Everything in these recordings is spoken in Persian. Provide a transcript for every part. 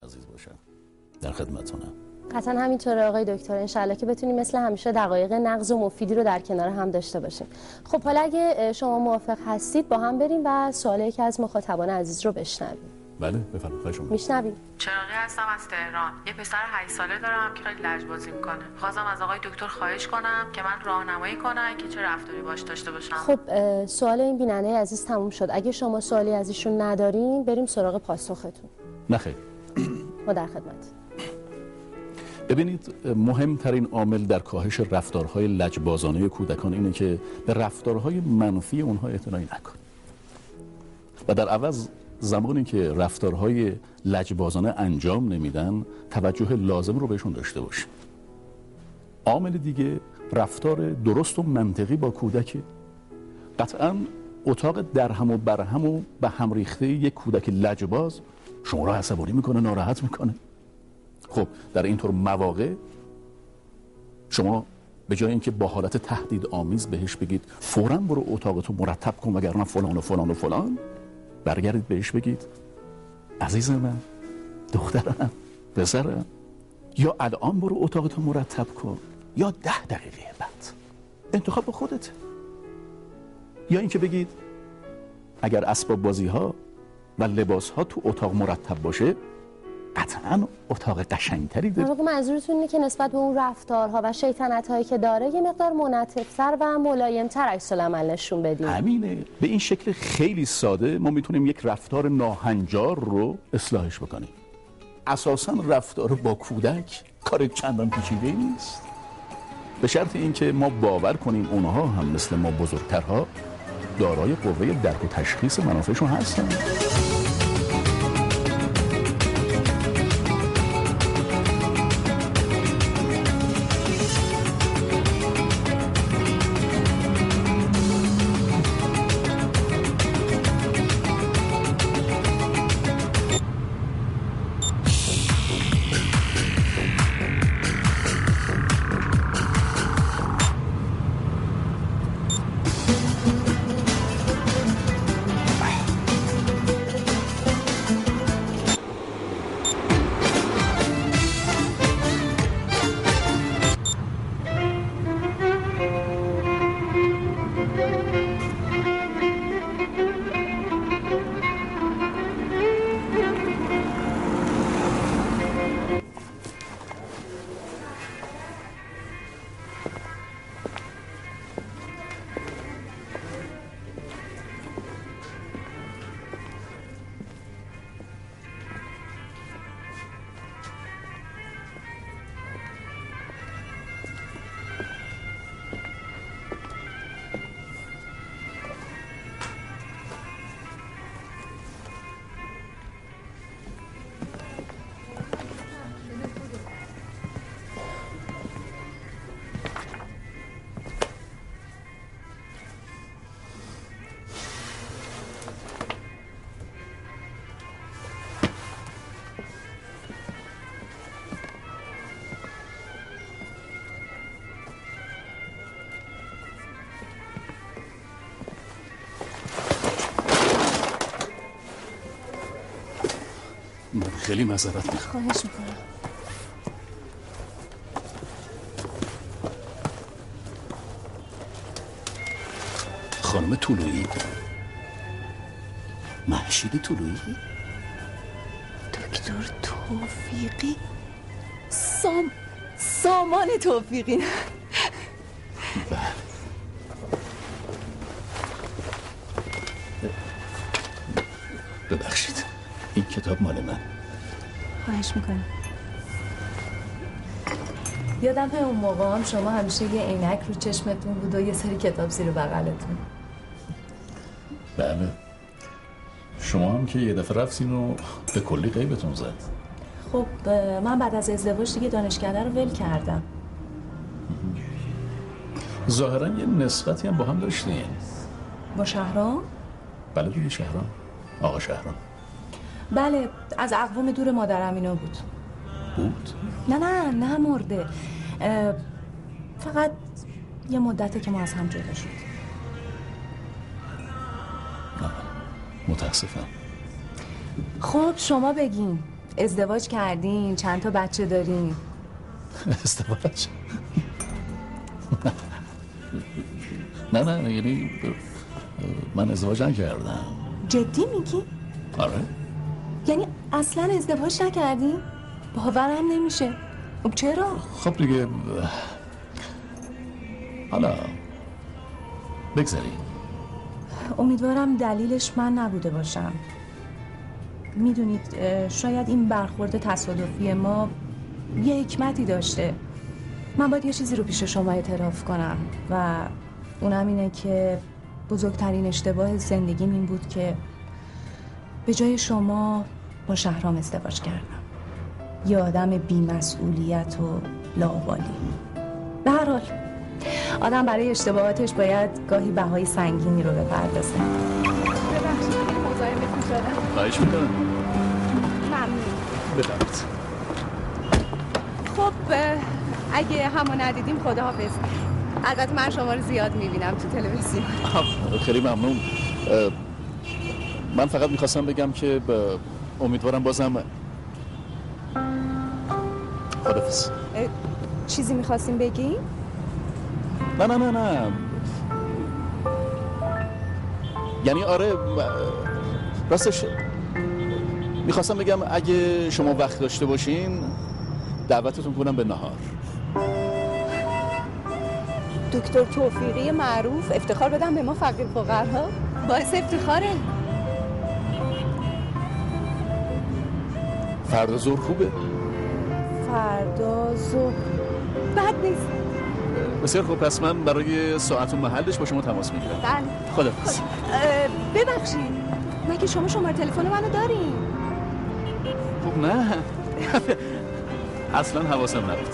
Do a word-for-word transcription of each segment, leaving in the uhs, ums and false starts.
عزیز باشم. در خدمتتونم. قطعا همینطوره آقای دکتر، انشالله که بتونیم مثل همیشه دقایق نغز و مفیدی رو در کنار هم داشته باشیم. خب حالا اگه شما موافق هستید با هم بریم و سوال یکی از مخاطبان عزیز رو بشنویم. بله بفرمایید. خواهش می‌کنم. میشنویم. چراغی هستم از تهران. یه پسر هشت ساله دارم که خیلی لجبازی میکنه. خواستم از آقای دکتر خواهش کنم که من راهنمایی کنن که چه رفتاری باش داشته باشم. خب سوال این بیننده عزیز تموم شد. اگه شما سوالی از ایشون ندارین بریم سراغ پاسختون. نه خیر. ما در خدمت. ببینید، مهمترین عامل در کاهش رفتارهای لجبازانه کودکان اینه که به رفتارهای منفی اونها اعتنایی نکنید و در عوض زمانی که رفتارهای لجبازانه انجام نمیدن توجه لازم رو بهشون داشته باشید. عامل دیگه رفتار درست و منطقی با کودک. قطعاً اتاق درهم و برهم و به هم ریخته یک کودک لجباز شما رو عصبانی میکنه، ناراحت میکنه. خب در اینطور مواقع شما به جای اینکه با حالت تهدید آمیز بهش بگید فوراً برو اتاقتو مرتب کن وگرنه فلان و فلان و فلان، برگردید بهش بگید عزیز من، دخترم، پسرم، یا الان برو اتاقتو مرتب کن یا ده دقیقه بعد، انتخاب با خودته. یا اینکه بگید اگر اسباب بازی ها و لباس ها تو اتاق مرتب باشه قطعاً اتاق قشنگتری داره. واقعا منظورتون اینه که نسبت به اون رفتارها و شیطنت هایی که داره یه مقدار منعطف‌تر و ملایم‌تر عکس العمل نشون بدیم. همینه. به این شکل خیلی ساده ما میتونیم یک رفتار ناهنجار رو اصلاحش بکنیم. اساساً رفتار با کودک کار چندان پیچیده نیست، به شرط اینکه ما باور کنیم اونها هم مثل ما بزرگترها دارای قوه درک و تشخیص منافعشون هستن. خیلی معذرت میخوام. خواهش میکنم. خانم طلویی، مهشید طلویی، دکتر توفیقی، سام سامان توفیقی. بله. ببخشید این کتاب مال من. خواهش میکنم. یادم اون موقع هم شما همیشه یه عینک رو چشمتون بود و یه سری کتاب زیر بغلتون. بله. شما هم که یه دفعه رفتین و به کلی غیبتون زد. خب من بعد از ازدواج دیگه دانشکده رو ول کردم. ظاهرا یه نسبتی هم با هم داشتین. با شهرام؟ بله دیگه شهرام. آقا شهرام. بله، از اقوام دور مادرم اینا بود. بود؟ نه نه نه مرده. فقط یه مدته که ما از هم جدا شد. نه متاسفم. خب شما بگین ازدواج کردین؟ چند تا بچه دارین؟ ازدواج؟ نه نه یعنی من ازدواج نکردم. جدی میگی؟ آره. یعنی اصلا ازدواج نکردین؟ باورم نمیشه. خب چرا؟ خب دیگه حالا بگذاریم. امیدوارم دلیلش من نبوده باشم. میدونید شاید این برخورد تصادفی ما یه حکمتی داشته. من باید یه چیزی رو پیش شما اعتراف کنم و اونم اینه که بزرگترین اشتباه زندگیم این بود که به جای شما با شهرام ازدواج کردم. یه آدم بی‌مسئولیت و لاابالی. به هر حال آدم برای اشتباهاتش باید گاهی بهای سنگینی رو بپردازه. ببخشید که مزاحمتون شدم. خواهش میکنم. ممنون. بفرمایید. خب اگه همو ندیدیم خداحافظ. البته من شما رو زیاد میبینم تو تلویزیون. خیلی ممنون. من فقط میخواستم بگم که امیدوارم بازم خداحافظ. چیزی میخواستیم بگی؟ نه نه نه نه یعنی آره راستش میخواستم بگم اگه شما وقت داشته باشین دعوتتون کنم به نهار. دکتر توفیقی معروف افتخار بدم به ما فقیر فقرها؟ باعث افتخاره. فردا ظهر خوبه؟ فردا ظهر بد نیست. بسیار خوب، پس من برای ساعت و محلش با شما تماس میگیرم. بله. خداحافظ. ببخشید مگه شما شماره تلفن منو دارین؟ خب نه اصلا حواسم نبود.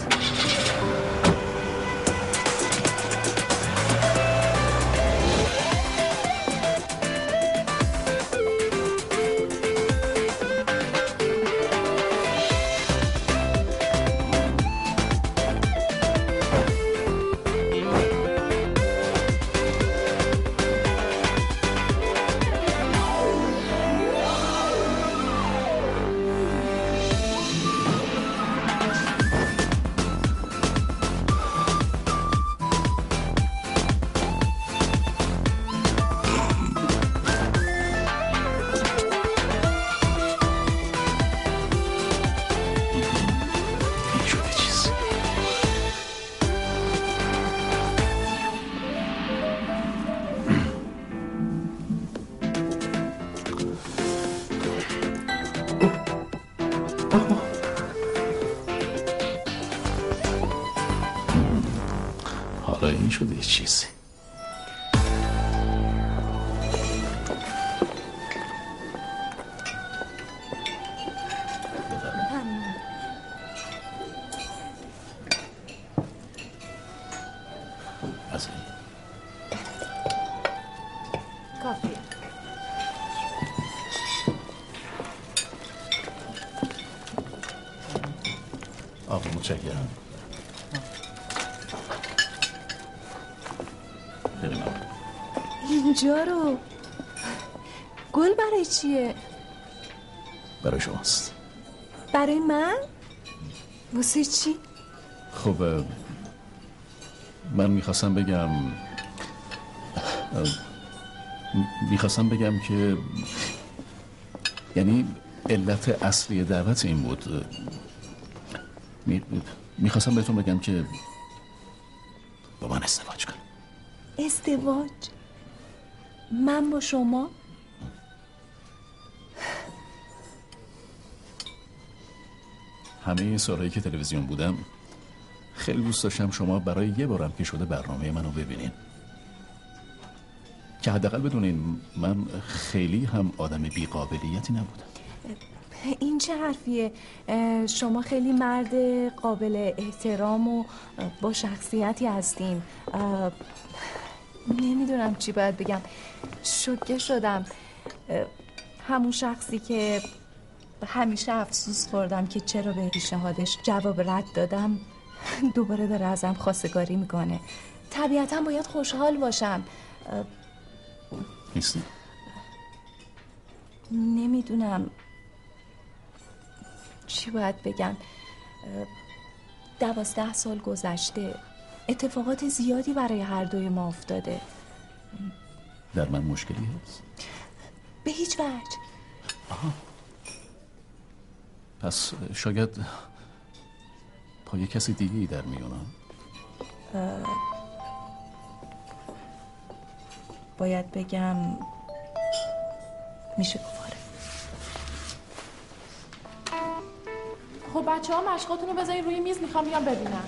حالا این شده یه چیزی. از این کافی. آقا متشکرم. اینجا رو گل برای چیه؟ برای شماست. برای من؟ واسه چی؟ خب من میخواستم بگم میخواستم بگم که یعنی علت اصلی دعوت این بود. می... میخواستم بهتون بگم که با من ازدواج کن. ازدواج؟ من با شما؟ همه این سالهایی که تلویزیون بودم خیلی دوست داشتم شما برای یه بارم که شده برنامه منو ببینین، که حداقل بدونین من خیلی هم آدم بی‌قابلیتی نبودم. این چه حرفیه؟ شما خیلی مرد قابل احترام و با شخصیتی هستین. نمیدونم چی باید بگم. شوکه شدم. همون شخصی که همیشه افسوس خوردم که چرا به پیشنهادش جواب رد دادم دوباره داره ازم خواستگاری میکنه. طبیعتا باید خوشحال باشم. نیستی؟ نمیدونم. چی باید بگم، دوازده سال گذشته، اتفاقات زیادی برای هر دوی ما افتاده. در من مشکلی هست؟ به هیچ وجه. آها. پس شاید پای کسی دیگه ای در میونم. باید بگم میشه گفاره. خب بچه ها مشقاتون رو بذارید روی میز، میخوام بیام ببینم.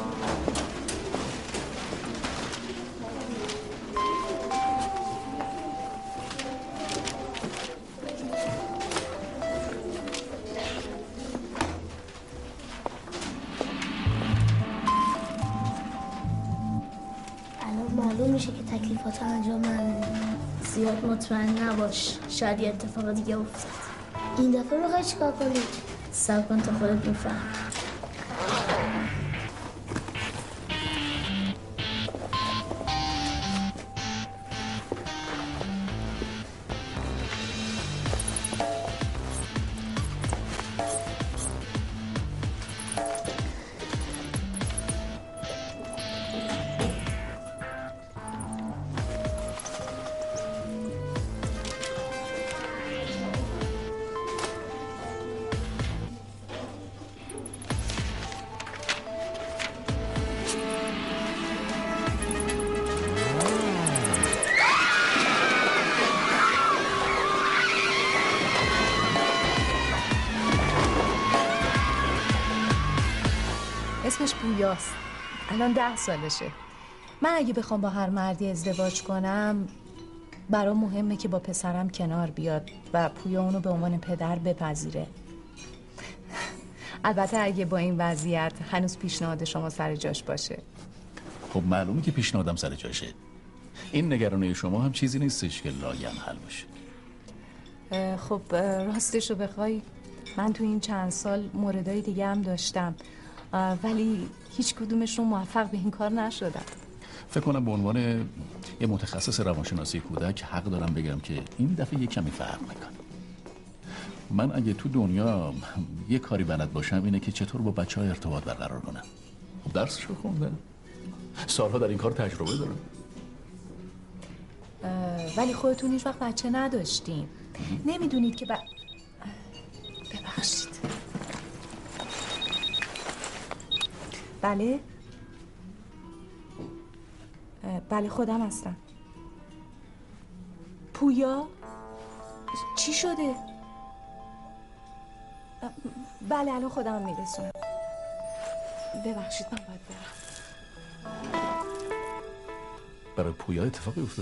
معلوم میشه که تکلیفات انجام ندادیم. زیاد مطمئن نباش، شاید یه اتفاق دیگه افتاد. این دفعه بخوای چیکار کنی؟ صبر کن تا خودت میفهمی. اسمش پویاست. الان ده سالشه. من اگه بخوام با هر مردی ازدواج کنم برام مهمه که با پسرم کنار بیاد و پویا اونو به عنوان پدر بپذیره. البته اگه با این وضعیت هنوز پیشنهاد شما سر جاش باشه. خب معلومه که پیشنهادم سر جاشه. این نگرانی شما هم چیزی نیستش که لاینحل باشه. خب راستشو بخوای من تو این چند سال موردای دیگه هم داشتم، ولی هیچ کدومشون موفق به این کار نشدن. فکر کنم به عنوان یه متخصص روانشناسی کودک حق دارم بگم که این دفعه یه کمی فرق میکنه. من اگه تو دنیا یه کاری بلد باشم اینه که چطور با بچه ها ارتباط برقرار کنم. خب درسشو خوندم، سالها در این کار تجربه دارم. ولی خودتون هیچ وقت بچه نداشتین. نمیدونید که ب... ببخشید. بله؟ بله خودم هستم. پویا؟ چی شده؟ بله الان خودم میرسونم. ببخشید من باید برم. برای پویا اتفاقی افتاده؟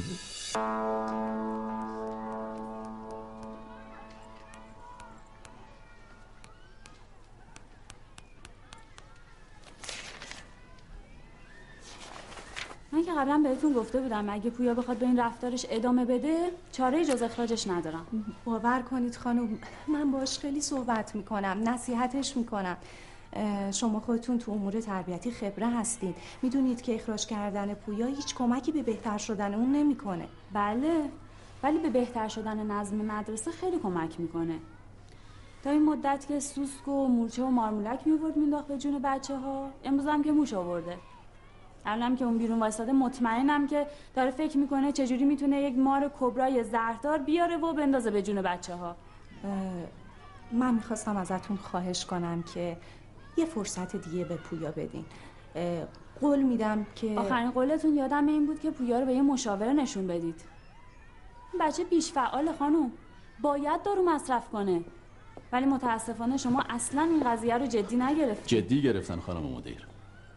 من که قبلا بهتون گفته بودم اگه پویا بخواد به این رفتارش ادامه بده چاره جز اخراجش ندارم. باور کنید خانم من باش خیلی صحبت میکنم، نصیحتش میکنم. شما خودتون تو امور تربیتی خبره هستید، میدونید که اخراج کردن پویا هیچ کمکی به بهتر شدن اون نمیکنه. بله ولی به بهتر شدن نظم مدرسه خیلی کمک میکنه. تا این مدت که سوسک و مورچه و مارمولک میورد مینداخت به جون بچه ها، امروز هم که موش آورده. الانم که اون بیرون وایساده مطمئنم که داره فکر میکنه چجوری میتونه یک مار کبرای زهردار بیاره و بندازه به جون بچه ها. من میخواستم ازتون خواهش کنم که یه فرصت دیگه به پویا بدین. قول میدم که آخرین قولتون یادم این بود که پویا رو به یه مشاوره نشون بدید. بچه بیش فعال خانم، باید دارو مصرف کنه، ولی متاسفانه شما اصلا این قضیه رو جدی نگرفتید. جدی گرفتن خانم مدیر.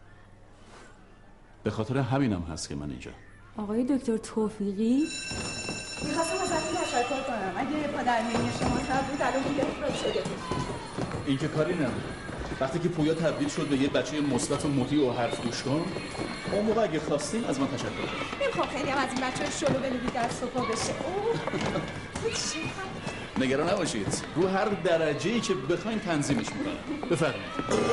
به خاطر همینم هست که من اینجا. آقای دکتر توفیقی میخواستم ازتون تشکر کنم. اگه پدرمینی شما نبود الان پویا اخراج شده بود. این که کاری نبود. وقتی که پویا تبدیل شد به یه بچه مثبت و مطیع و حرف گوش کن، اون موقع اگه خواستین از من تشکر کنید. نمیخوام خیلی هم از این بچه‌ها شلو بلولی در صفا بشه. نگران نباشید، رو هر درجه‌ای که بخواین تنظیمش میکنم. بفرمایید.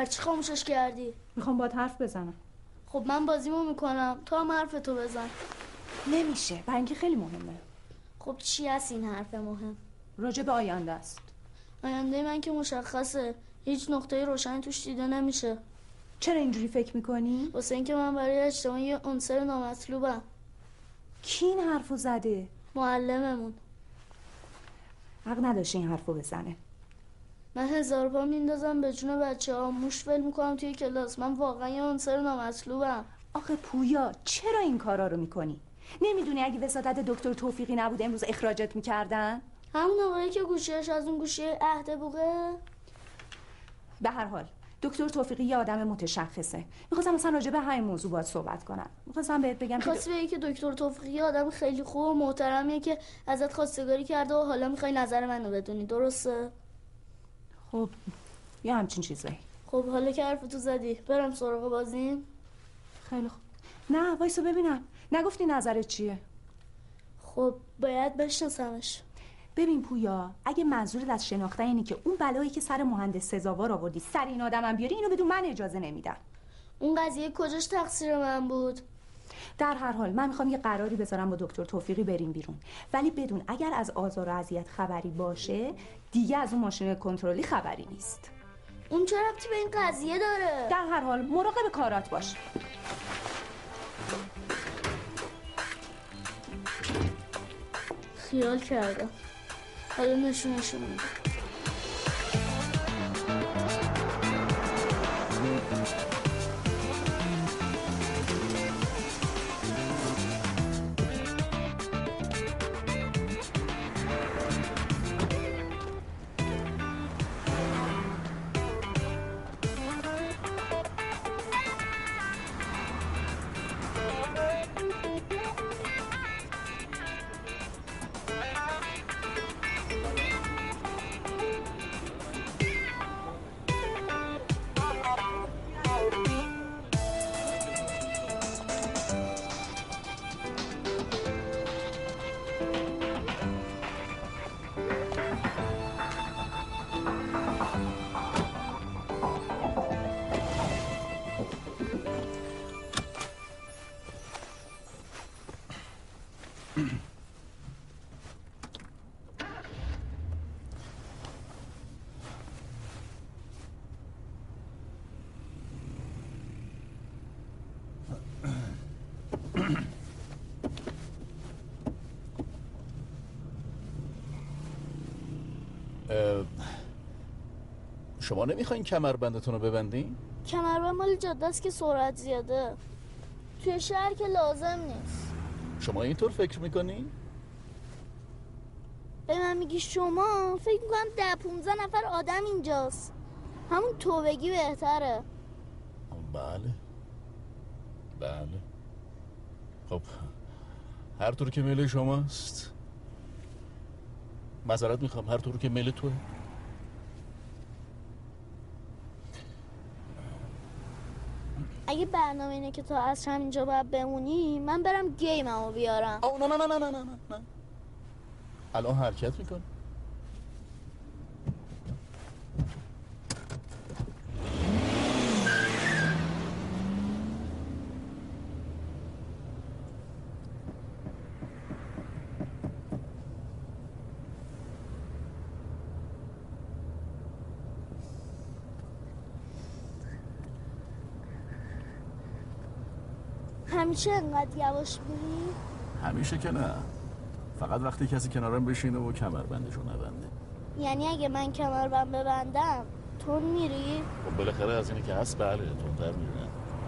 برای چی خاموشش کردی؟ میخوام باهات حرف بزنم. خب من بازیمو میکنم، تو هم حرف تو بزن. نمیشه، برای اینکه خیلی مهمه. خب چی هست این حرف مهم؟ راجع به آینده است. آینده من که مشخصه، هیچ نقطه روشنی توش دیده نمیشه. چرا اینجوری فکر میکنی؟ واسه اینکه من برای اجتماع یه عنصر نامطلوبم. کی این حرفو زده؟ معلممون. حق نداشته این حرفو بزنه. من هزار بار میندازم به جون بچه ها، موش ول میکنم توی کلاس. من واقعا یه عنصر نامطلوبم. آخه پویا چرا این کارا رو میکنی؟ نمیدونی اگه وساطت دکتر توفیقی نبود امروز اخراجت میکردن؟ همون آقایی که گوشیش از اون گوشی عهد بوقه. به هر حال دکتر توفیقی یه آدم متشخصه. میخواستم مثلا راجع به همین موضوع باهات صحبت کنم. میخواستم بهت بگم خواستی بگی که دکتر توفیقی آدم خیلی خوب و محترمیه که ازت خواستگاری کرده و حالا میخوای نظر منو بدونی، درسته؟ خب یا همچین چیزایی. خب حالا که حرفتو زدی برم سراغ بازیم. خیلی خوب. نه وایسا ببینم، نگفتی نظرت چیه؟ خب باید بشناسمش. ببین پویا، اگه منظورت از شناختن اینه که اون بلایی که سر مهندس سزاوار آوردی سر این آدمم بیاری، اینو بدون من اجازه نمیدم. اون قضیه کجاش تقصیر من بود؟ در هر حال من میخوام یه قراری بذارم با دکتر توفیقی بریم بیرون، ولی بدون اگر از آزار و اذیت خبری باشه دیگه از اون ماشین کنترلی خبری نیست. اون چه ربطی به این قضیه داره؟ در هر حال مراقب کارات باش. خیال کردم، حالا نشونشون میدم. شما نمیخواین کمربندتون رو ببندین؟ کمربند مال جاده است که سرعت زیاده، توی شهر که لازم نیست. شما اینطور فکر میکنی؟ به من میگی شما؟ فکر میکنم ده پونزده نفر آدم اینجاست، همون تو بگی بهتره. بله بله خب هر طور که میل شماست. معذرت میخوام، هر طور که میل توه. اگه برنامه اینه که تا عصر همینجا باید بمونی، من برم گیممو بیارم. آه نه نه نه نه نه نه نه الان حرکت میکن. همیشه انقدر یواش میری؟ همیشه که نه، فقط وقتی کسی کنارم بشینه و کمربندشو نبنده. یعنی اگه من کمربند ببندم تو میری؟ خب بالاخره از اینه که هست بله تندتر میرن.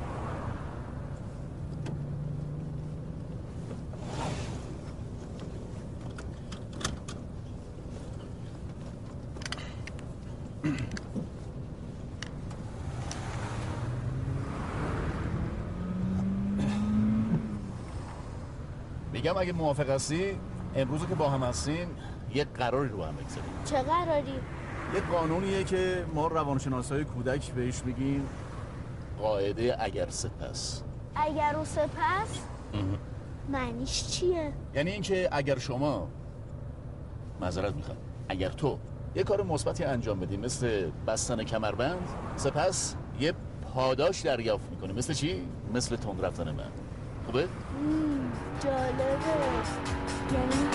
میگم اگه موافق هستی امروز که با هم هستیم یک قراری رو هم بگذاریم. چه قراری؟ یک قانونیه که ما روانشناسای کودک بهش میگیم قاعده اگر سپس. اگر و سپس؟ معنیش چیه؟ یعنی اینکه اگر شما معذرت میخوام اگر تو یه کار مثبتی انجام بدی مثل بستن کمربند، سپس یه پاداش دریافت میکنه. مثل چی؟ مثل تند رفتن من. خوبه؟ جالبه. یعنی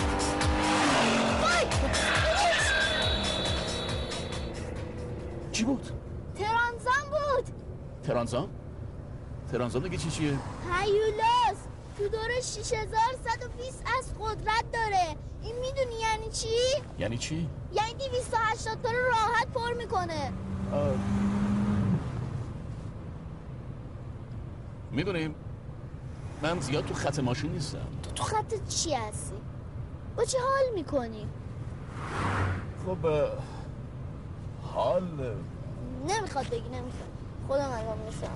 چی بود؟ ترانزان بود. ترانزان؟ ترانزان دیگه چی چیه؟ هیولاس تو دور شش هزار و صد و بیست از قدرت داره. این میدونی یعنی چی؟ یعنی چی؟ یعنی دویست و هشتاد تا رو راحت پر میکنه. میدونیم من زیاد تو خط ماشین نیستم. تو تو خط چی هستی؟ با چه حال میکنی؟ خب حال نمیخواد بگی، نمیخواد. خودم الان میشم.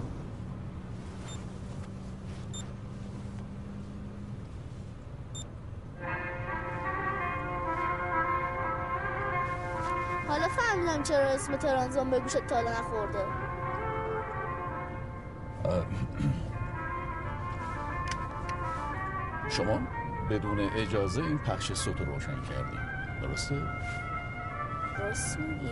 حالا فهمیدم چرا اسم ترانزان به گوشت تا حالا نخورده. شما بدون اجازه این پخش صوت رو روشن کردیم، درسته؟ راست میگی.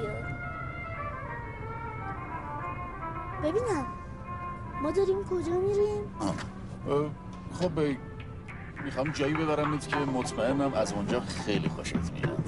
ببینم ما داریم کجا میریم؟ خب میخوام جایی ببرمت که مطمئنم از اونجا خیلی خوشت میاد.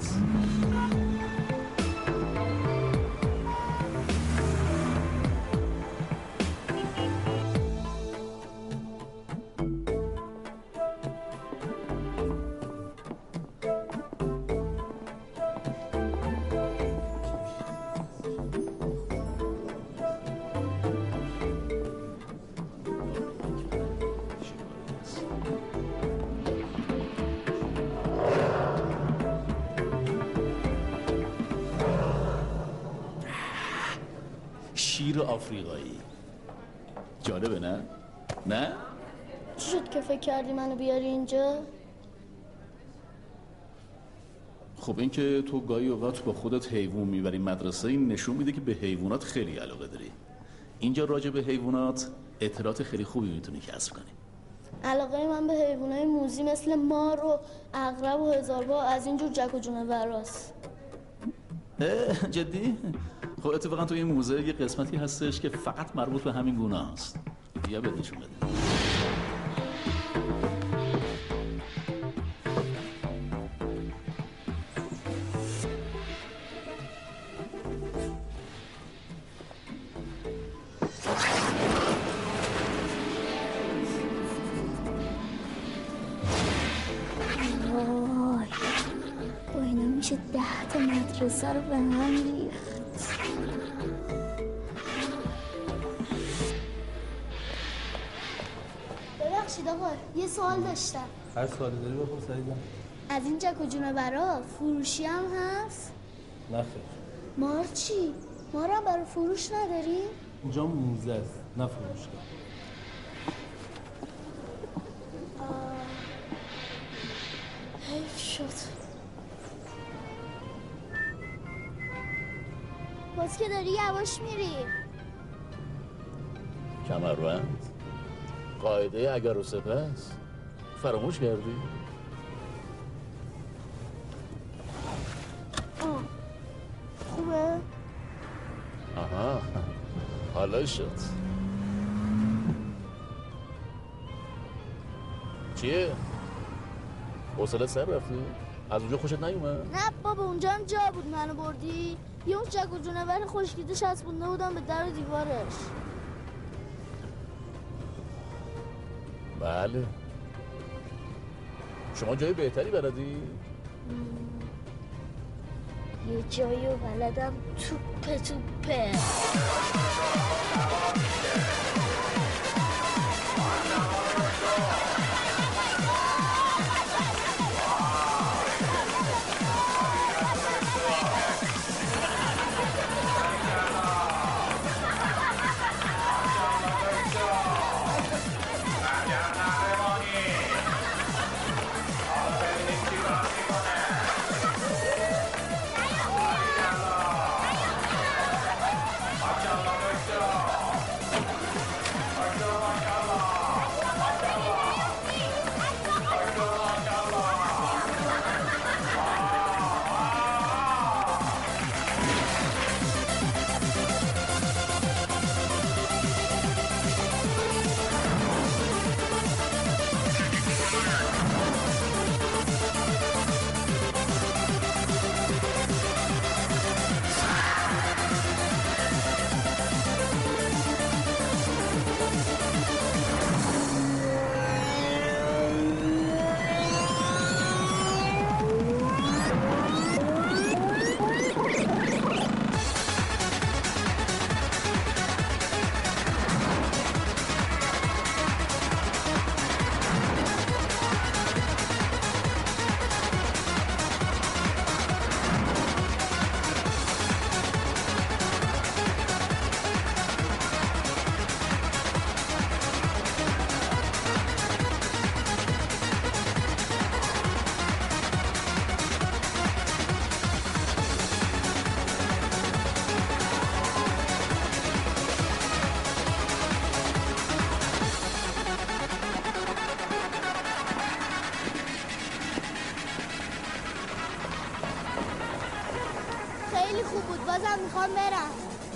شیر آفریقایی. جالبه نه؟ نه؟ چی شد که فکر کردی منو بیاری اینجا؟ خب این که تو گاهی اوقات با خودت حیوان میبری مدرسه، این نشون میده که به حیوانات خیلی علاقه داری. اینجا راجع به حیوانات اطلاعات خیلی خوبی میتونی کسب کنی. علاقه من به حیوانای موذی مثل مار و عقرب و هزاربا از اینجور جک و جونوراست. جدی؟ خب اتفاقا تو این موزه یه قسمتی هستش که فقط مربوط به همین گونه هست. بیا بهشون بده. وای با اینا میشه ده تا مدرسه رو به هم ریخت. ببخشید آقا یه سوال داشتم. هر سوالی داری بپرس عزیزم. از این جک و جونورا فروشی هم هست؟ نه خیر. مار چی؟ مار هم برای فروش نداریم؟ اینجا موزه است نه فروشگاه. حیف شد. باز که داری یواش میری. کمربند، قاعده اگر و سپس فراموش کردی؟ آه. خوبه؟ آها حالا شد. چیه؟ حوصلت سر رفتی؟ از اونجا خوشت نیومد؟ نه بابا اونجا هم جا بود منو بردی. یه اون جک و جونور خشکیده چسبونده بودم به در و دیوارش. بله. شما جای بهتری بلدی؟ یه جایی رو بلدم توپه توپه. خیلی خوب بود، بازم میخوام برم.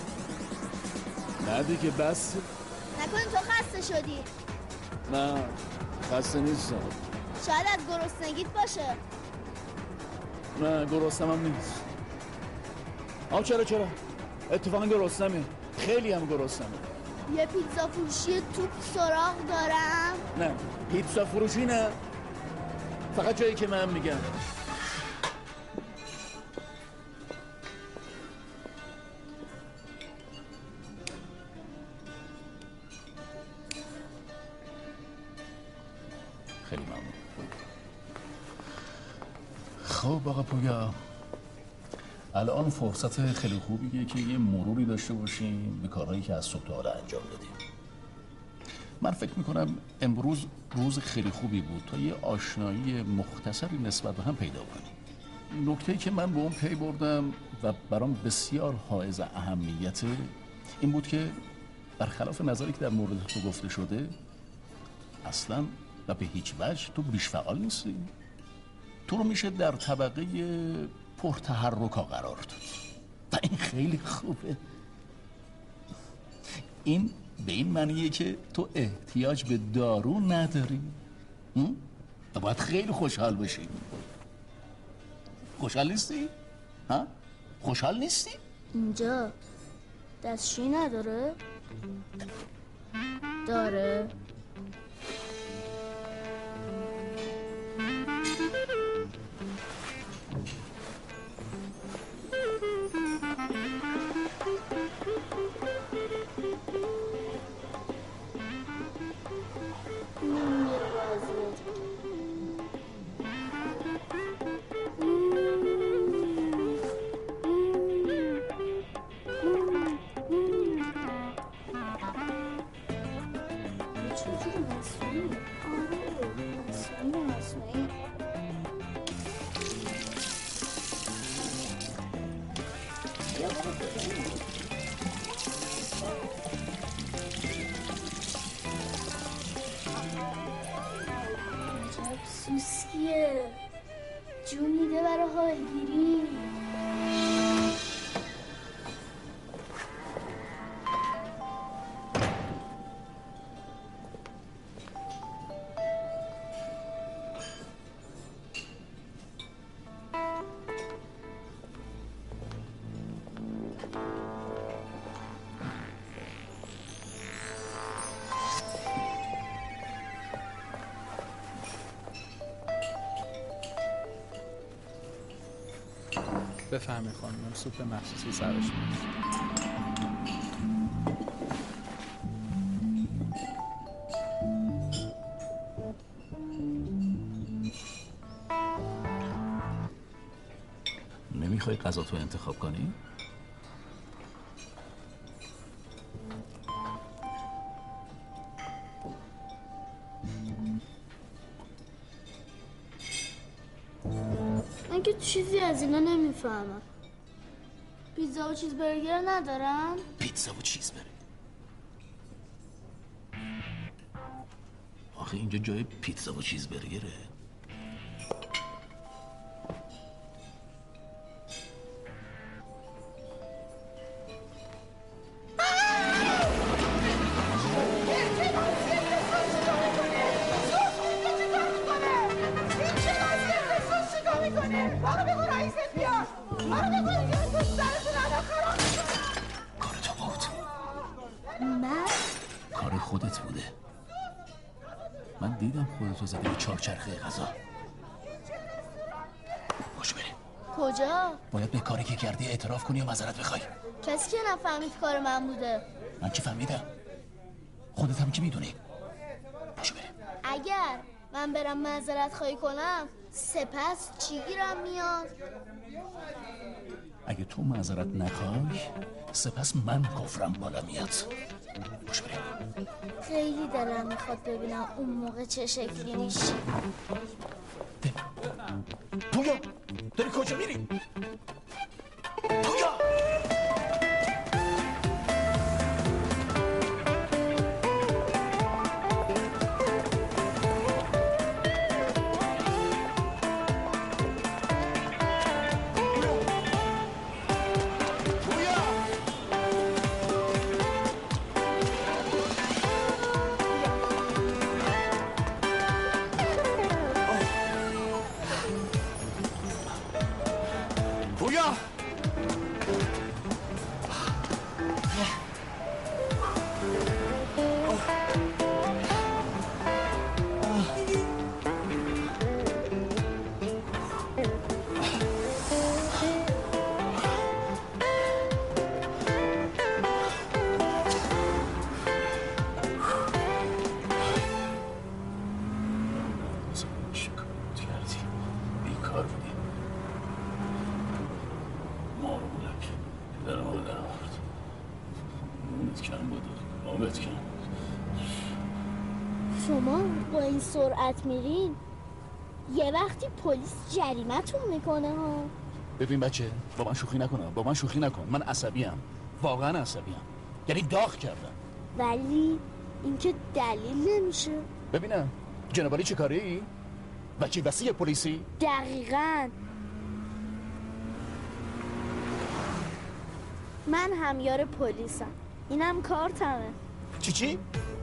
نه دیگه بس. نکنی تو خسته شدی؟ نه خسته نیستم. شاید از گرسنگیت باشه. نه گرسنم هم نیست. آه چرا چرا اتفاقا گرسنمه، خیلی هم گرسنمه. یه پیتزا فروشی توپ سراغ دارم. نه پیتزا فروشی نه، فقط جایی که من میگم. خیلی ممنون. خب آقا پویا، الان فرصت خیلی خوبیه که یه مروری داشته باشیم به کارهایی که از صبح تا حالا انجام دادیم. من فکر میکنم امروز روز خیلی خوبی بود تا یه آشنایی مختصری نسبت به هم پیدا کنیم. نکته‌ای که من به اون پی بردم و برام بسیار حائز اهمیته این بود که برخلاف نظری که در مورد تو گفته شده، اصلا و به هیچ وجه تو بیش فعال نیستی. تو رو میشه در طبقه پرتحرکا قرار داد و این خیلی خوبه. این به این معنیه که تو احتیاج به دارو نداری و باید خیلی خوشحال باشی. خوشحال نیستی؟ ها؟ خوشحال نیستی؟ اینجا دستشویی نداره؟ داره؟ سوسکیه جون میده برای حالگیری. بفهمی خانم، سوپ مخصوصی سرش میشه. نمیخوای غذا تو انتخاب کنی؟ من که چیزی از اینا نمیفهمم. پیتزا و چیزبرگر ندارن؟ پیتزا و چیزبرگر؟ آخه اینجا جای پیتزا و چیزبرگره؟ خودت بوده. من دیدم خودتو زدی به چهارچرخه غذا. باش بریم. کجا؟ باید به کاری که کردی اعتراف کنی و معذرت بخوای. کسی که نفهمید کار من بوده. من که فهمیدم. خودت هم که میدونی. باش بریم. اگر من برم معذرت خواهی کنم سپس چی گیرم میاد؟ اگه تو معذرت نخوای سپس من کفرم بالا میاد. باش بریم. خیلی دلم میخواد ببینم اون موقع چه شکلی میشی. پویا داری کجا میری؟ پویا بیا. شما با این سرعت میرین یه وقتی پلیس جریمتون میکنه ها. ببین بچه با من شوخی نکنم، با من شوخی نکن، من عصبیم، واقعا عصبیم، یعنی داغ کردم. ولی اینکه دلیل نمیشه. ببینم جنابالی چه کاری؟ وکی وسیع پلیسی؟ دقیقاً. من همیار پلیسم، اینم کارتمه. چی چی؟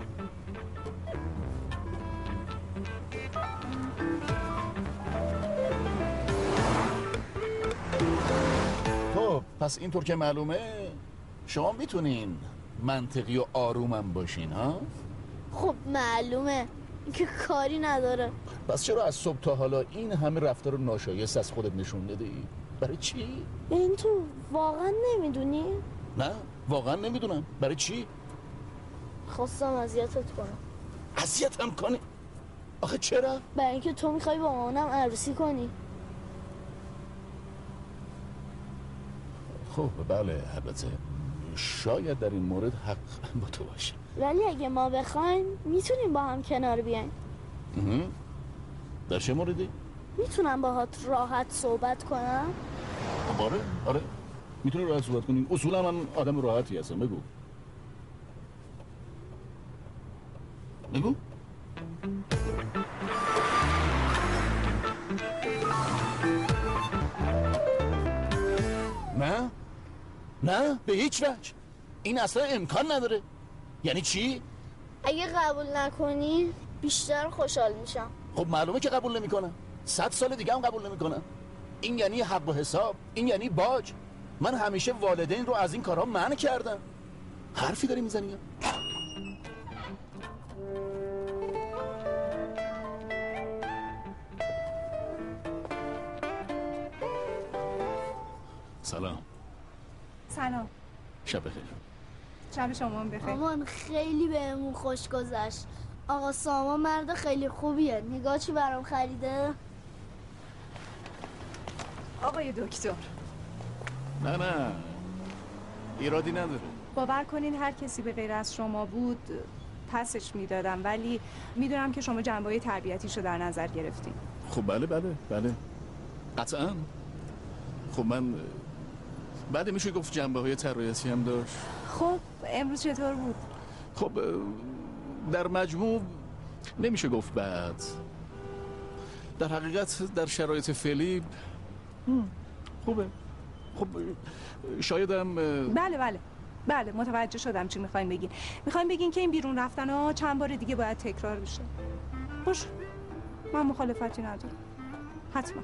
خب پس اینطور که معلومه شما میتونین منطقی و آرومم باشین ها؟ خب معلومه اینکه کاری نداره. پس چرا از صبح تا حالا این همه رفتار ناشایست از خودت نشون دادی؟ برای چی؟ این تو واقعا نمیدونی؟ نه واقعا نمیدونم. برای چی؟ خواستم اذیتت کنم. اذیتم کنی؟ آخه چرا؟ برای اینکه تو میخوای با مامانم عروسی کنی. خب بله البته شاید در این مورد حق با تو باشه، ولی اگه ما بخوایم میتونیم با هم کنار بیایم. در چه موردی؟ میتونم باهات راحت صحبت کنم؟ آره آره میتونی راحت صحبت کنی. اصولا من آدم راحتی هستم. بگو بگو. نه نه به هیچ وجه، این اصلا امکان نداره. یعنی چی؟ اگه قبول نکنی بیشتر خوشحال میشم. خب معلومه که قبول نمیکنم. صد سال دیگه هم قبول نمیکنم. این یعنی حق و حساب، این یعنی باج. من همیشه والدین رو از این کارها منع کردم. حرفی داری میزنی؟ سلام. سلام. شب بخیر. شب شما هم بخیر. مامان خیلی بهمون خوش گذشت. آقا سامان مرد خیلی خوبیه. نگاه چی برام خریده؟ آقای دکتر نه نه ایرادی نداره. باور کنین هر کسی به غیر از شما بود پسش میدادم، ولی میدونم که شما جنبه‌های تربیتیشو در نظر گرفتین. خب بله بله بله قطعا. خب من بعد میشه گفت جنبه های تربیتی هم داشت. خب امروز چطور بود؟ خب در مجموع نمیشه گفت بعد. در حقیقت در شرایط فعلی خوبه. خب شایدم بله بله بله متوجه شدم چی میخواین بگین. میخواین بگین که این بیرون رفتن ها چند بار دیگه باید تکرار بشه. خوش من مخالفتی ندارم حتما.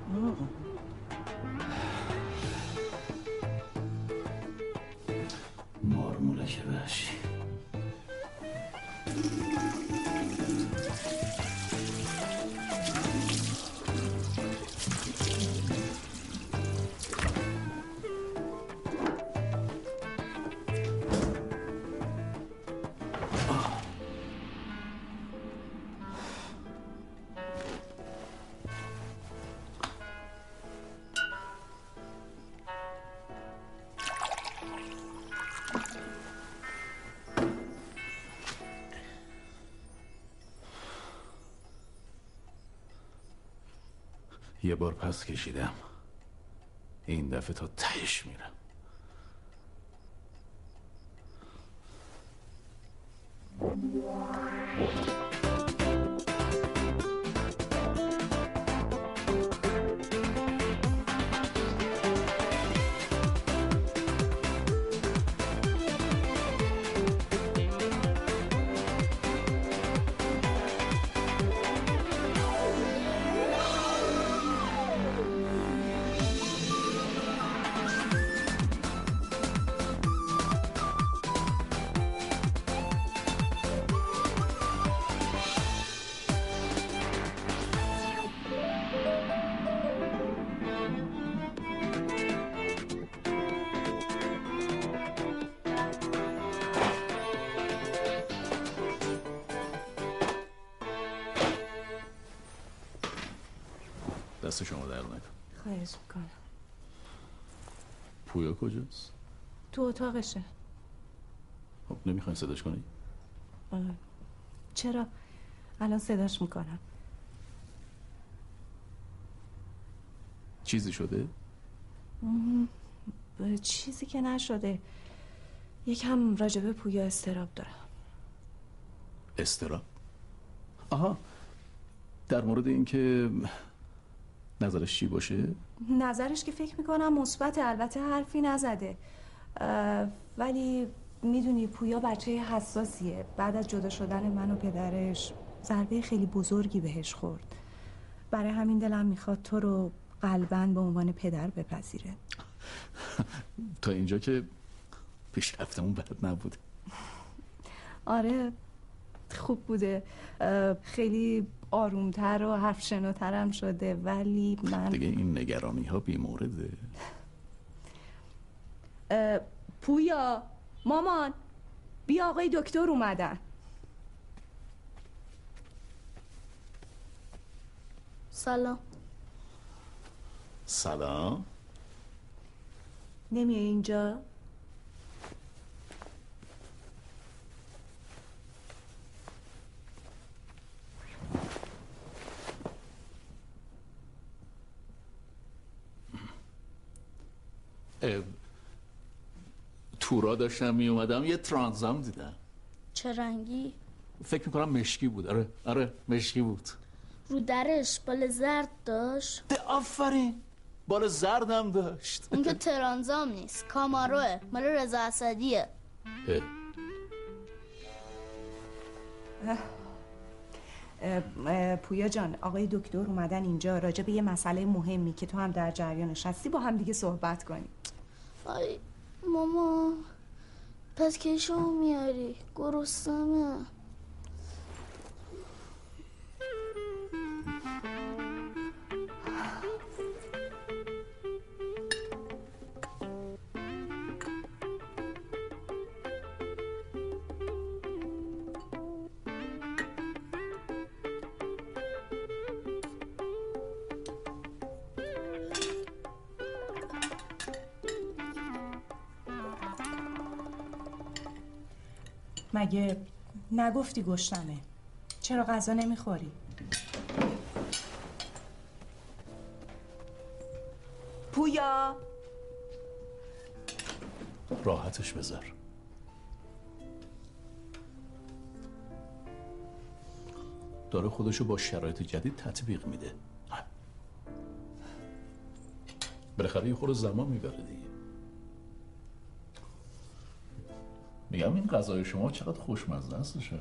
مارمولک وحشی. یه بار پس کشیدم، این دفعه تا تهش میرم. دست شما در نکن. خواهش میکنم. پویا کجاست؟ تو اتاقشه. خب نمیخواین صداش کنی؟ آه. چرا؟ الان صداش میکنم. چیزی شده؟ چیزی که نشده. یکم راجبه پویا استراب دارم. استراب؟ آها، در مورد اینکه نظرش چی باشه؟ نظرش که فکر میکنم مثبت، البته حرفی نزده، ولی میدونی پویا بچه حساسیه. بعد از جدا شدن من و پدرش ضربه خیلی بزرگی بهش خورد. برای همین دلم میخواد تو رو قلباً به عنوان پدر بپذیره. تا اینجا که پیشرفتمون بد نبوده. آره خوب بوده، خیلی آرومتر و حرف شنوترم شده، ولی من دیگه این نگرانی ها بی مورده. پویا، مامان، بیا آقای دکتر اومدن. سلام. سلام. نمیای اینجا؟ تورا داشتم می اومدم یه ترانزام دیدم. چه رنگی؟ فکر میکنم مشکی بود. آره آره مشکی بود. رو درش بال زرد داشت؟ ده آفرین، بال زردم داشت. اون که ترانزام نیست، کاماروه، مال رضا اسدیه. اه. اه. اه پویا جان، آقای دکتر اومدن اینجا راجع به یه مسئله مهمی که تو هم در جریانش هستی با هم دیگه صحبت کنیم. آی ماما، پس کی شما میاری؟ گرسنمه. مگه نگفتی گشتمه؟ چرا غذا نمیخوری؟ پویا، راحتش بذار. داره خودشو با شرایط جدید تطبیق میده. بالاخره یه خورده زمان میبره دیگه. میگم این غذای شما چقدر خوشمزه هستشه.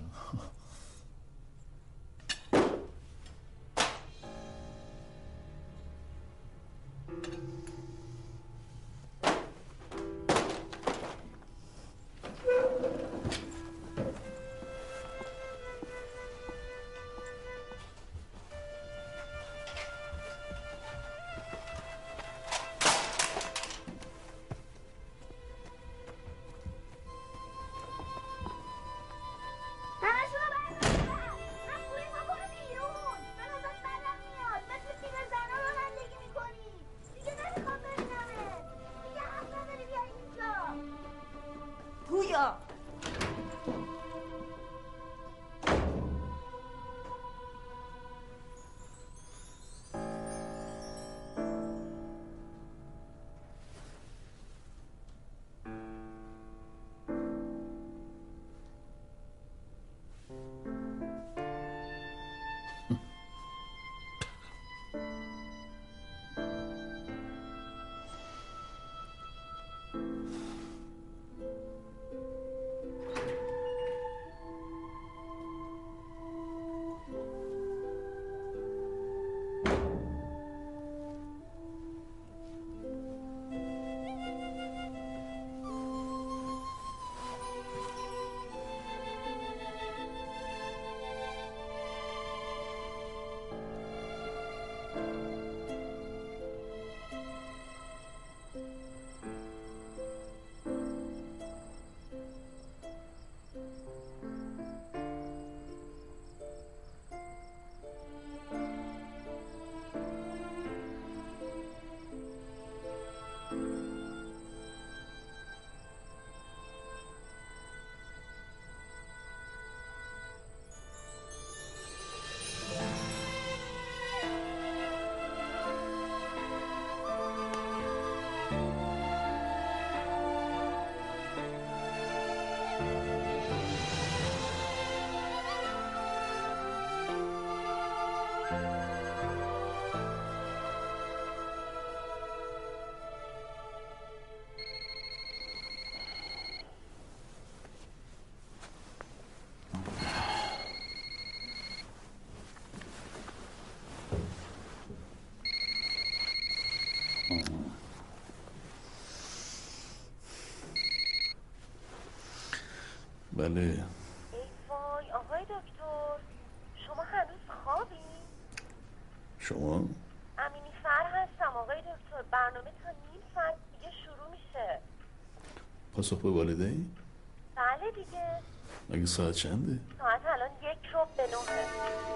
بله. ای وای آقای دکتر، شما هنوز خوابی؟ شما؟ امینی فر هستم آقای دکتر. برنامه تا نیم ساعت دیگه شروع میشه. پاسخ به والدین؟ بله دیگه. مگه ساعت چنده؟ ساعت الان یک ربع به نهه.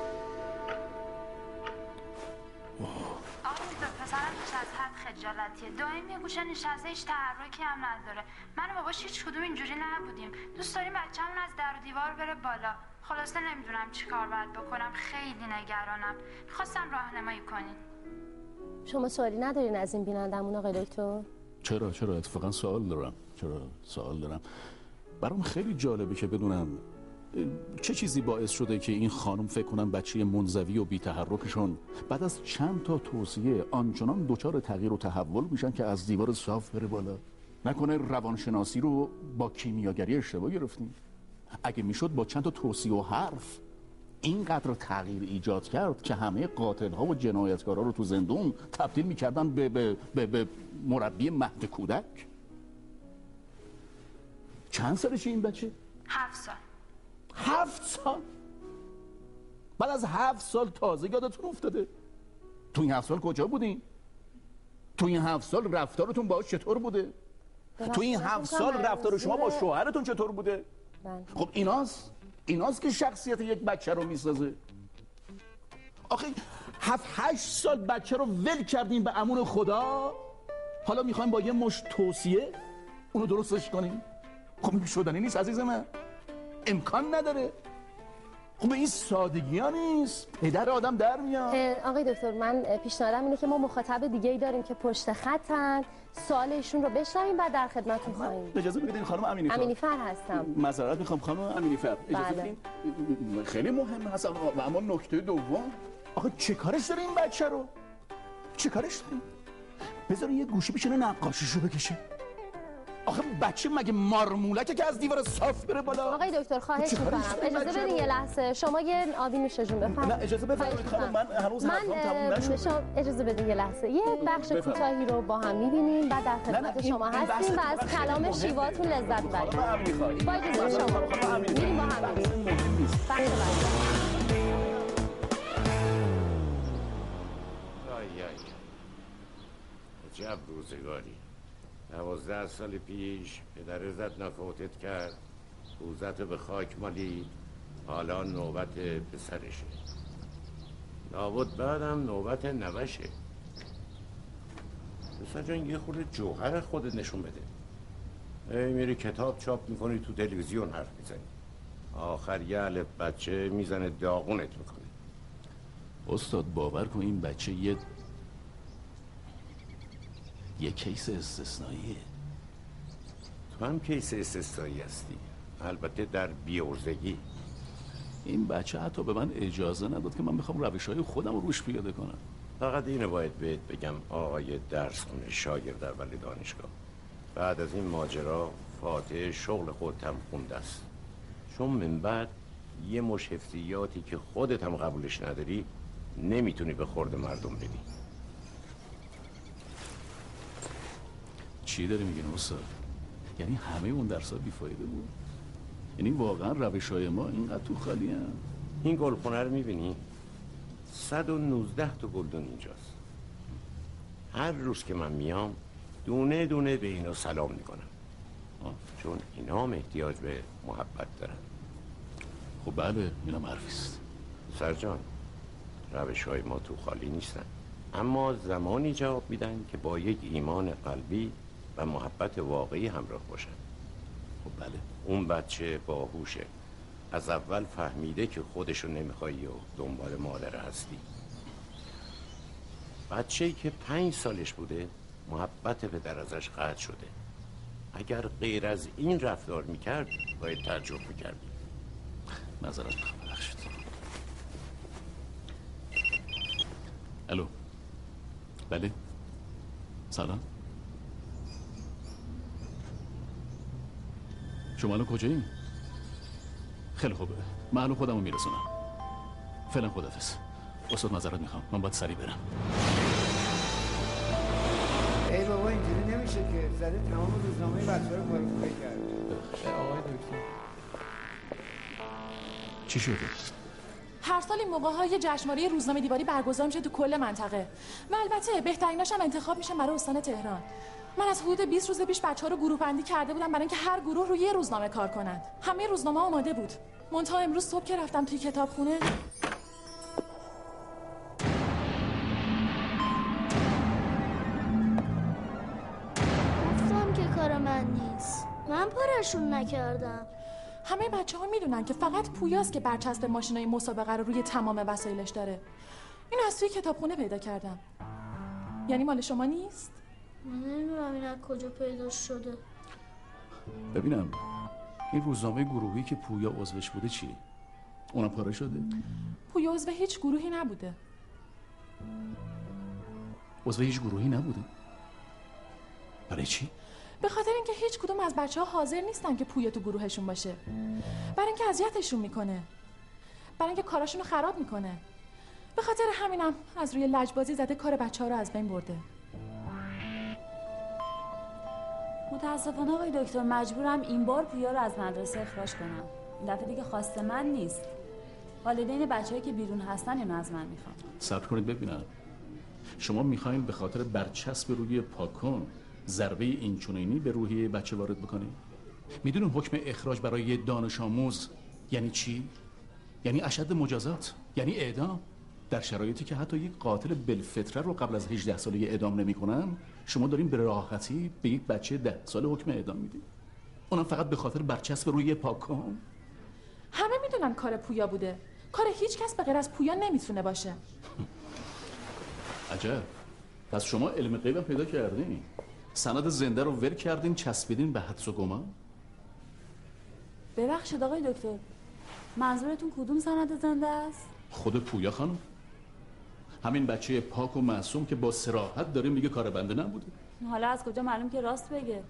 آقای دکتر پسرم بیش از حد خجالتیه، دائم یه گوشه نشسته، هیچ تحرکی هم نداره. من و باباش هیچ کدوم اینجوری نبودیم. دوست داریم بچه‌مون از در و دیوار بره بالا. خلاصه نمیدونم چی کار باید بکنم، خیلی نگرانم. میخواستم راهنمایی کنین. شما سوالی ندارین از این بینندمون آقای دکتر؟ چرا چرا اتفاقا سوال دارم. چرا سوال دارم. برام خیلی جالبه که بدونم چه چیزی باعث شده که این خانم فکر کنن بچه منزوی و بی‌تحرکشون بعد از چند تا توصیه آنچنان دچار تغییر و تحول میشن که از دیوار صاف بره بالا. نکنه روانشناسی رو با کیمیاگری اشتباه گرفتیم؟ اگه میشد با چند تا توصیه و حرف اینقدر تغییر ایجاد کرد که همه قاتل‌ها و جنایتکارا رو تو زندون تبدیل میکردن به, به, به, به مربی مهد کودک. چند سالشه این بچه؟ هفت سال. هفت سال؟ بعد از هفت سال تازه یادتون افتاده؟ تو این هفت سال کجا بودین؟ تو این هفت سال رفتارتون باهاش چطور بوده؟ تو این هفت سال رفتار شما با شوهرتون چطور بوده؟ خب ایناست ایناست که شخصیت یک بچه رو میسازه. آخه هفت هشت سال بچه رو ول کردیم به امون خدا، حالا میخوایم با یه مشت توصیه اونو درستش کنیم؟ خب این شدنی نیست عزیز من، امکان نداره. خب این سادگی ها نیست، پدر آدم در میاد. آقای دکتر من پیشنهادم اینه که ما مخاطب دیگه ای داریم که پشت خطن، سوال ایشون رو بشنویم بعد در خدمتتون خواهیم. اجازه بدین خانم امینی فر. امینی فر هستم. معذرت میخوام خانم امینی فر. اجازه بله. بدین. خیلی مهم هست و اما نکته دوم، آخه چه کارش داره این بچه رو؟ چه کارش داره؟ بذار یه گوشی بشینه نقاشیشو بکشه. آخه بچه مگه مارمولکه که از دیوار صاف بره بالا؟ آقای دکتر خواهش میکنم اجازه بدین یه لحظه، شما یه آبی نوش جون بفرمایید. نه اجازه بفرمایید خانم، من هنوز حرفم تموم نشده. شما اجازه بدین یه لحظه، یه بخش کوتاهی رو با هم میبینیم بعد در خدمت شما هستیم و از کلام شیواتون لذت ببریم. با اجازه شما میریم با هم میریم. بخش عجب روزگاری. دوازده سال پیش پدر زد نفوتت کرد، روزت به خاک مالید، حالا نوبت پسرشه. لابد بعدم نوبت نوشه. پسر جان یه خورده جوهر خودت نشون بده. ای میری کتاب چاپ میکنی، تو تلویزیون حرف میزنی، آخر یه علف بچه میزنه داغونت میکنه. استاد باور کن این بچه یه یه کیس استثنائیه. تو هم کیس استثنایی هستی، البته در بی‌عرضگی. این بچه حتی به من اجازه نداد که من بخوام روش‌های خودم رو روش پیاده کنم. فقط اینو باید بهت بگم آقای درس خونه شاگرد اول دانشگاه، بعد از این ماجرا فاتحه شغل خودت هم خونده است، چون من بعد یه مش حفظیاتی که خودت هم قبولش نداری نمیتونی به خورد مردم بدی. چی داری میگین استاد؟ یعنی همه اون درس‌ها بیفایده بود؟ یعنی واقعا روش‌های ما اینقدر تو خالی هم؟ این گلخونه رو میبینی؟ صد و نوزده تا گلدون اینجاست. هر روز که من میام دونه دونه به اینا سلام میکنم، چون اینا هم احتیاج به محبت دارن. خب بله اینم حرفیست. سرجان روش‌های ما تو خالی نیستن، اما زمانی جواب میدن که با یک ایمان قلبی و محبت واقعی همراه باشن. خب بله. اون بچه باهوشه، از اول فهمیده که خودشو نمیخوایی و دنبال مادر هستی. بچه‌ای که پنج سالش بوده محبت پدر ازش قطع شده. اگر غیر از این رفتار میکرد باید تعجب میکردی. معذرت میخوام، ببخشید. الو. بله. سلام. شما الان کجایین؟ خیلی خوبه، من الان خودمو میرسونم. فعلا خداحافظ. استاد معذرت میخوام، من باید سریع برم. میشه که زده تمام روزنامه بچه‌ها رو پاره کرده. آقای دکتر چی شده؟ هر سال این موقع ها یه جشنواره روزنامه دیواری برگزار میشه تو کل منطقه و البته بهتریناش هم انتخاب میشه برای استان تهران. من از حدود بیست روز پیش بچه‌ها رو گروه بندی کرده بودم برای اینکه هر گروه روی یه روزنامه کار کنند. همه روزنامه آماده بود. منتها امروز صبح که رفتم توی کتابخونه گفتم که کار من نیست. من پارشون نکردم. همه بچه ها میدونن که فقط پویاست که برچسب ماشینای مسابقه رو روی تمام وسایلش داره. این از توی کتابخونه پیدا کردم. یعنی مال شما نیست؟ من نمیدونم این از کجا پیدا شده. ببینم این روزنامه گروهی که پویا عضوش بوده چیه؟ اونم پاره شده؟ پویا عضو هیچ گروهی نبوده. عضو هیچ گروهی نبوده؟ برای چی؟ به خاطر اینکه هیچ کدوم از بچه‌ها حاضر نیستن که پویا تو گروهشون باشه. برای اینکه اذیتشون میکنه. برای اینکه کاراشون رو خراب میکنه. به خاطر همینم از روی لجبازی زده کار بچه‌ها رو از بین برده. متاسفانه آقای دکتر مجبورم این بار پویا رو از مدرسه اخراج کنم. این دفعه دیگه خواست من نیست. والدین بچه‌هایی که بیرون هستن اینو از من میخوان. صبر کنید ببینم. شما میخواین به خاطر برچسب روی پاکن ضربه اینچنینی به روحیه بچه وارد بکنید؟ میدونین حکم اخراج برای یه دانش آموز یعنی چی؟ یعنی اشد مجازات، یعنی اعدام. در شرایطی که حتی یک قاتل بالفطره رو قبل از هجده سالگی اعدام نمی‌کنن، شما دارین به راحتی به یک بچه ده ساله حکم اعدام میدین. اونم فقط به خاطر برچسب روی پاکن. همه میدونن کار پویا بوده. کار هیچ کس به غیر از پویا نمیتونه باشه. عجب. پس شما علم غیبم پیدا کردین. سند زنده رو ول کردین چسبیدین به حدس و گمان. ببخشید آقای دکتر، منظورتون کدوم سند زنده است؟ خود پویا خانم. همین بچه پاک و معصوم که با صراحت داره میگه کار بنده نبوده. حالا از کجا معلوم که راست بگه؟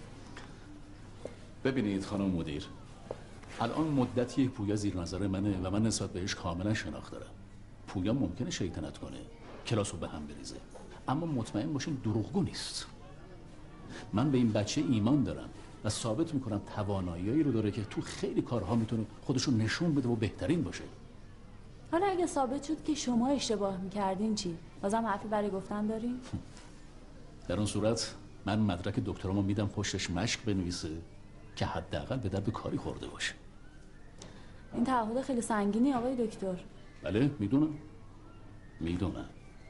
ببینید خانم مدیر، الان مدتی پویا زیر نظر منه و من نسبت بهش کاملا شناخت دارم. پویا ممکنه شیطنت کنه، کلاسو به هم بریزه، اما مطمئن باشین دروغگو نیست. من به این بچه ایمان دارم و ثابت میکنم تواناییایی رو داره که تو خیلی کارها میتونه خودشو نشون بده و بهترین باشه. حالا اگه ثابت شد که شما اشتباه میکردین چی؟ بازم حرفی برای گفتن دارین؟ در اون صورت من مدرک دکترامو میدم پشتش مشق بنویسه که حداقل به درد کاری خورده باشه. این تعهد خیلی سنگینی آقای دکتر. بله میدونم میدونم.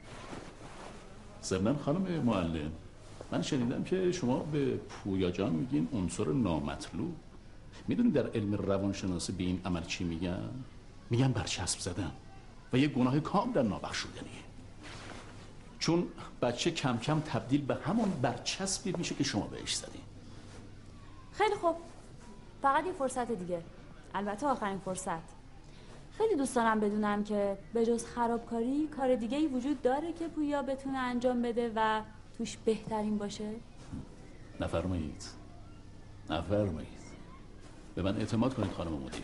ضمناً خانم معلم، من شنیدم که شما به پویا جان میگین عنصر نامطلوب. میدونید در علم روانشناسی به این عمل چی میگن؟ میگن برچسب زدن و یه گناه کاملا نابخشودنیه. چون بچه کم کم تبدیل به همون برچسبی میشه که شما بهش زدین. خیلی خوب، فقط یه فرصت دیگه، البته آخرین فرصت. خیلی دوست دارم بدونم که به جز خرابکاری کار دیگه ای وجود داره که پویا بتونه انجام بده و توش بهترین باشه؟ نفرمایید نفرمایید به من اعتماد کنید خانم مدیر.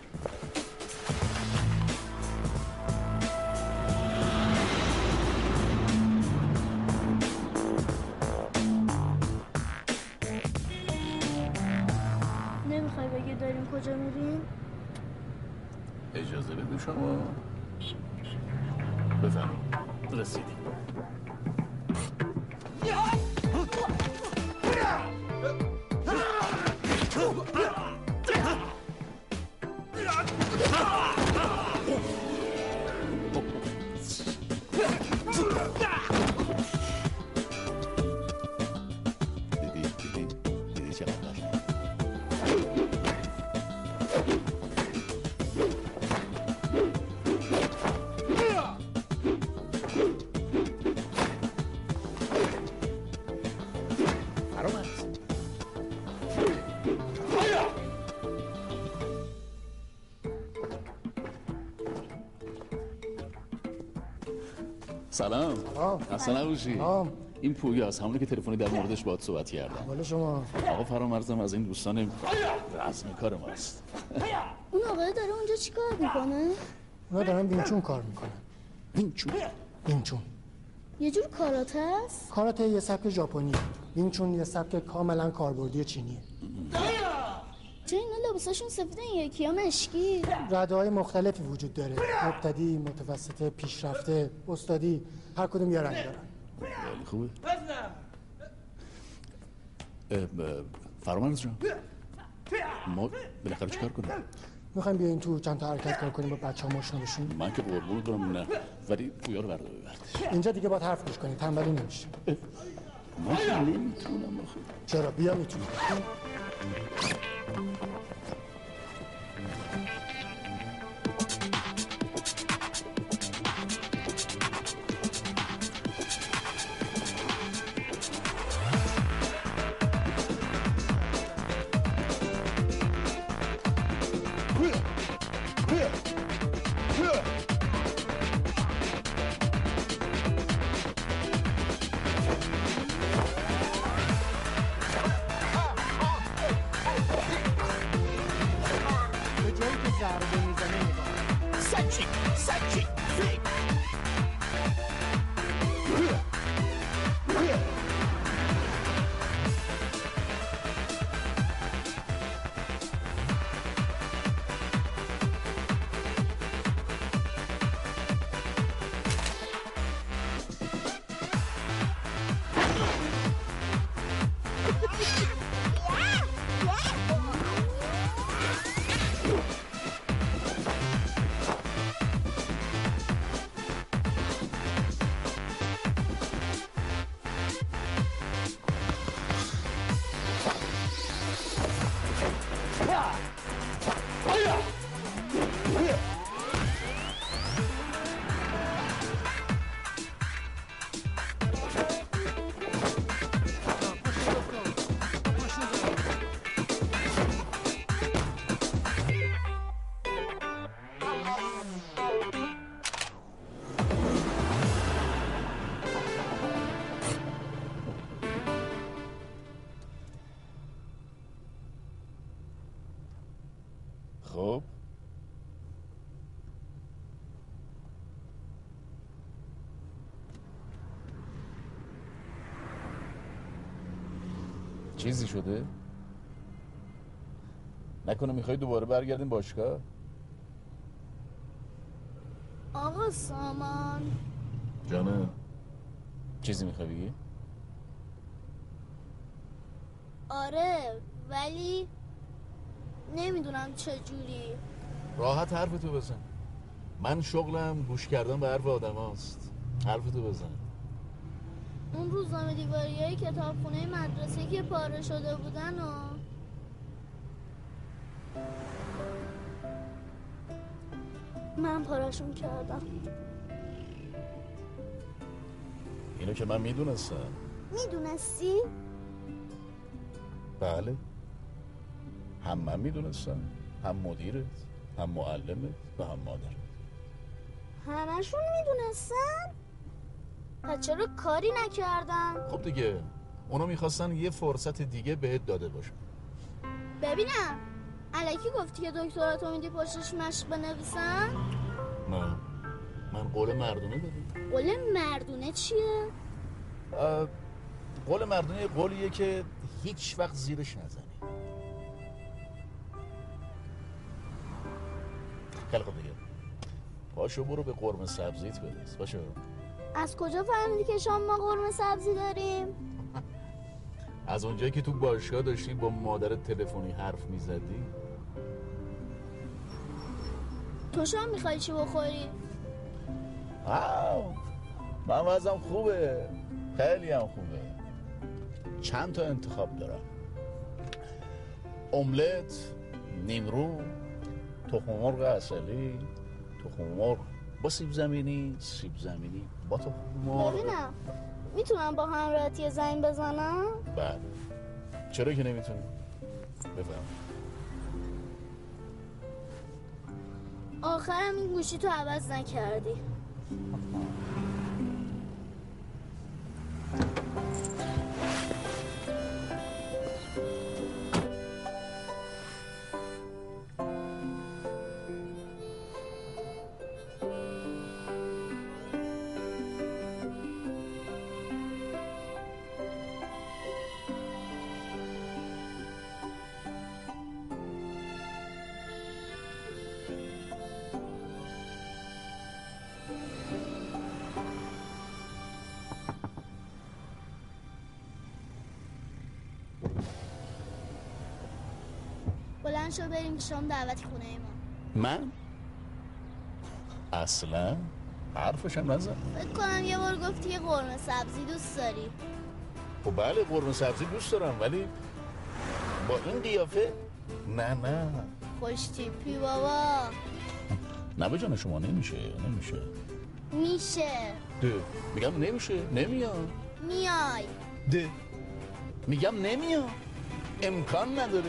نمیخوای بگی داریم کجا میریم؟ اجازه بده شما بفرمایید. رسیدیم. دیدی دیدی دیدی چقدر قشنگه. سلام. اصلا نباشی. این پویاست، همونی که تلفنی در موردش باهات صحبت کردم. حالا شما آقا فرامرزم از این دوستان رسمی کار ماست. اون آقای داره اونجا چی کار میکنه؟ اونا دارن بینچون کار میکنن. بینچون؟ بینچون یه جور کاراته است؟ کاراته یه سبک ژاپنی، این چون یه سبک کاملا کاربردی چینیه. چه اینا لباساشون سفید این یکی ها مشکی؟ رده‌های مختلفی وجود داره، مبتدی، متوسطه، پیشرفته، استادی، هر کدوم یه رنگ دارن. خیلی خوبه. فرامرز جان، ما بالاخره چیکار کنیم؟ میخوایم بیاین تو چند تا حرکت کار کنیم با بچه‌ها ماشنا بشیم؟ من که قربون دارم نه، ولی پویا رو بردا ببرد. اینجا دیگه باید حرف گوش کنی، تنبلی نمیشه. من که نمیتونم آخه. چرا؟ بیا میتونی. خب چیزی شده؟ نکنه میخوای دوباره برگردیم باشگاه؟ آقا سامان جانم چیزی میخوای بگی؟ آره ولی نمیدونم چجوری. راحت حرفتو بزن. من شغلم گوش کردن به حرف آدم هاست. حرفتو بزن. اون روزنامه دیواری های کتابخونه مدرسه که پاره شده بودن و من پارهشون کردم. اینو که من میدونستم. میدونستی؟ بله هم من میدونستم، هم مدیرت، هم معلمت و هم مادرت. همشون میدونستن؟ پس چرا کاری نکردن؟ خب دیگه اونا میخواستن یه فرصت دیگه بهت داده باشن. ببینم الکی گفتی که دکتراتو میدی پشتش مشق بنویسن؟ نه من قول مردونه دادم. قول مردونه چیه؟ قول مردونه قولیه که هیچ وقت زیرش نزنی. خیلی خوب دیگه پاشو برو به قرمه سبزیت برس. پاشو. از کجا فهمیدی که شام ما قرمه سبزی داریم؟ از اونجایی که تو باشگاه داشتی با مادرت تلفنی حرف میزدی. تو شام میخوای چی بخوری؟ آو من وضعم خوبه، خیلی هم خوبه. چند تا انتخاب دارم: املت، نیمرو، تخم مرغ عسلی، تخم مرغ با سیب زمینی، سیب زمینی با تخم مرغ. ببینم میتونم با همراهی زنگ بزنم؟ بله چرا که نمیتونی؟ بفهم. آخرم این گوشی تو عوض نکردی. بلند شو بریم شام دعوتی خونه ما. من؟ اصلا حرفشم نزن. فکر کنم یه بار گفتی یه قرمه سبزی دوست داری. خب بله قرمه سبزی دوست دارم، ولی با این قیافه نه نه خوش تیپی بابا. نه به جان شما نمیشه نمیشه میشه. ده میگم نمیشه نمیاد. میای. ده میگم نمیاد، امکان نداره.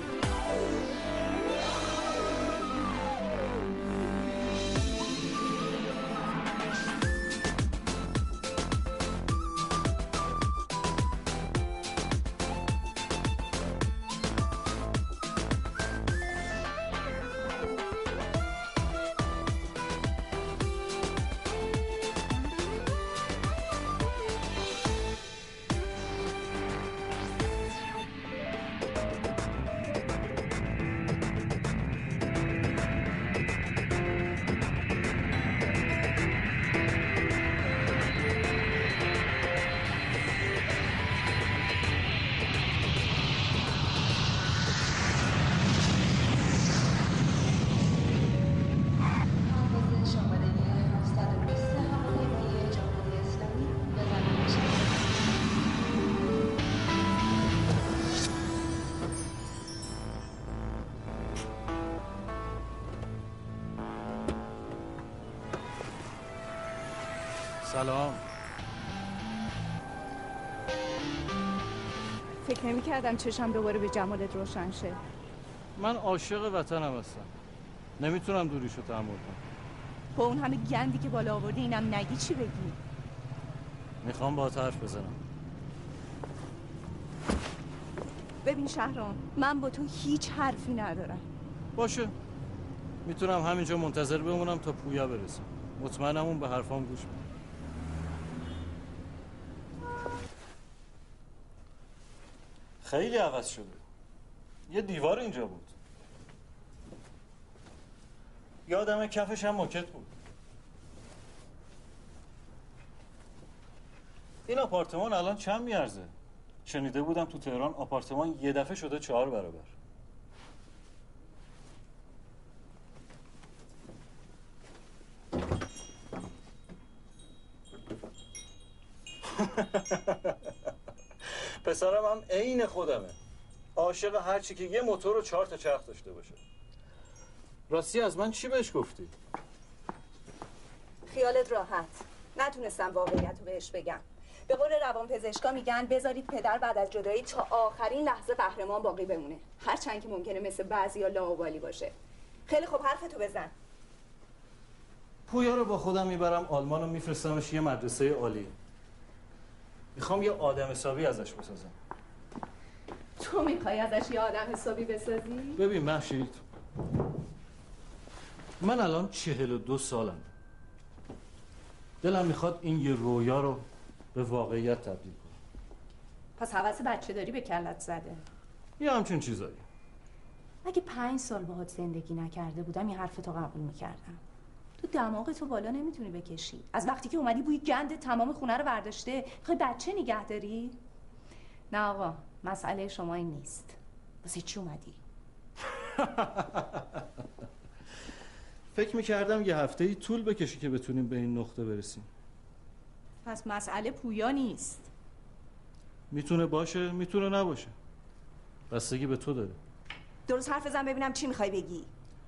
سلام. فکر نمی کردم چشم دوباره به جمالت روشن شه. من عاشق وطنم هستم، نمیتونم دوریشو تحمل کنم. با اون همه گندی که بالا آوردی اینم نگی چی بگی؟ میخوام با حرف بزنم. ببین شهرام، من با تو هیچ حرفی ندارم. باشه، میتونم همینجا منتظر بمونم تا پویا برسه. مطمئنم اون به حرفام گوش میده. خیلی عوض شده. یه دیوار اینجا بود. یادمه کفش هم موکت بود. این آپارتمان الان چند میارزه؟ شنیده بودم تو تهران آپارتمان یه دفعه شده چهار برابر. پسرم هم عین خودمه، عاشق هر چی که یه موتور و چهار تا چرخ داشته باشه. راستی از من چی بهش گفتی؟ خیالت راحت، نتونستم واقعیت رو بهش بگم. به قول روانپزشکا میگن بذارید پدر بعد از جدایی تا آخرین لحظه قهرمان باقی بمونه، هرچند که ممکنه مثل بعضیا لاابالی باشه. خیلی خوب، حرفتو بزن. پویا رو با خودم میبرم آلمان و میفرستمش یه مدرسه عالی. میخوام یه آدم حسابی ازش بسازم. تو میخوای ازش یه آدم حسابی بسازی؟ ببین مهشید، من الان چهل و دو سالم. دلم میخواد این یه رویا رو به واقعیت تبدیل کنم. پس حوث بچه داری به کلت زده؟ یه همچین چیزایی. اگه پنج سال باهات زندگی نکرده بودم این حرفتو قبول میکردم. تو دماغتو بالا نمیتونی بکشی. از وقتی که اومدی بوی گند تمام خونه رو برداشته، میخوای بچه نگه داری؟ نه آقا، مسئله شما این نیست. واسه چی اومدی؟ فکر میکردم یه هفته ای طول بکشی که بتونیم به این نقطه برسیم. پس مسئله پویا نیست. میتونه باشه، میتونه نباشه. بستگی به تو داره. درست حرف بزن ببینم چی میخوای بگی.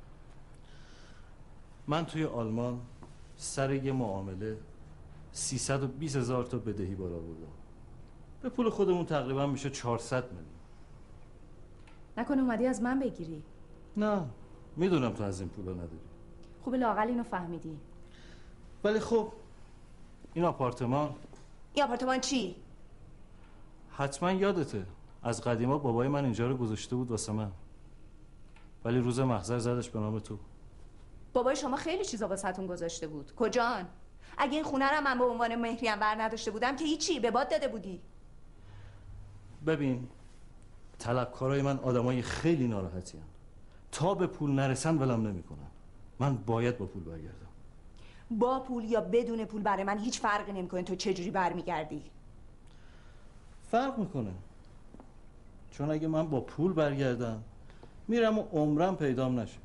من توی آلمان سر یه معامله سیصد و بیست هزار تا بدهی بالا بردم. به پول خودمون تقریبا میشه چهارصد میلیون. نکنه اومدی از من بگیری؟ نه، میدونم تو از این پولا نداری. خوب لااقل اینو فهمیدی. ولی خب این آپارتمان. این آپارتمان چی؟ حتما یادته از قدیما بابای من اینجا رو گذاشته بود واسه من، ولی روز محضر زدش به نام تو. بابای شما خیلی چیزا واسهتون گذاشته بود. کجان؟ اگه این خونه رو من به عنوان مهریه‌ام بر نداشته بودم که هیچی، به باد داده بودی. ببین، طلبکارای من آدمای خیلی ناراحتی هستن. تا به پول نرسن ولم نمیکنن. من باید با پول برگردم. با پول یا بدون پول برای من هیچ فرقی نمیکنه تو چه جوری برمیگردی. فرق میکنه، چون اگه من با پول برگردم میرم و عمرم پیدام نشه.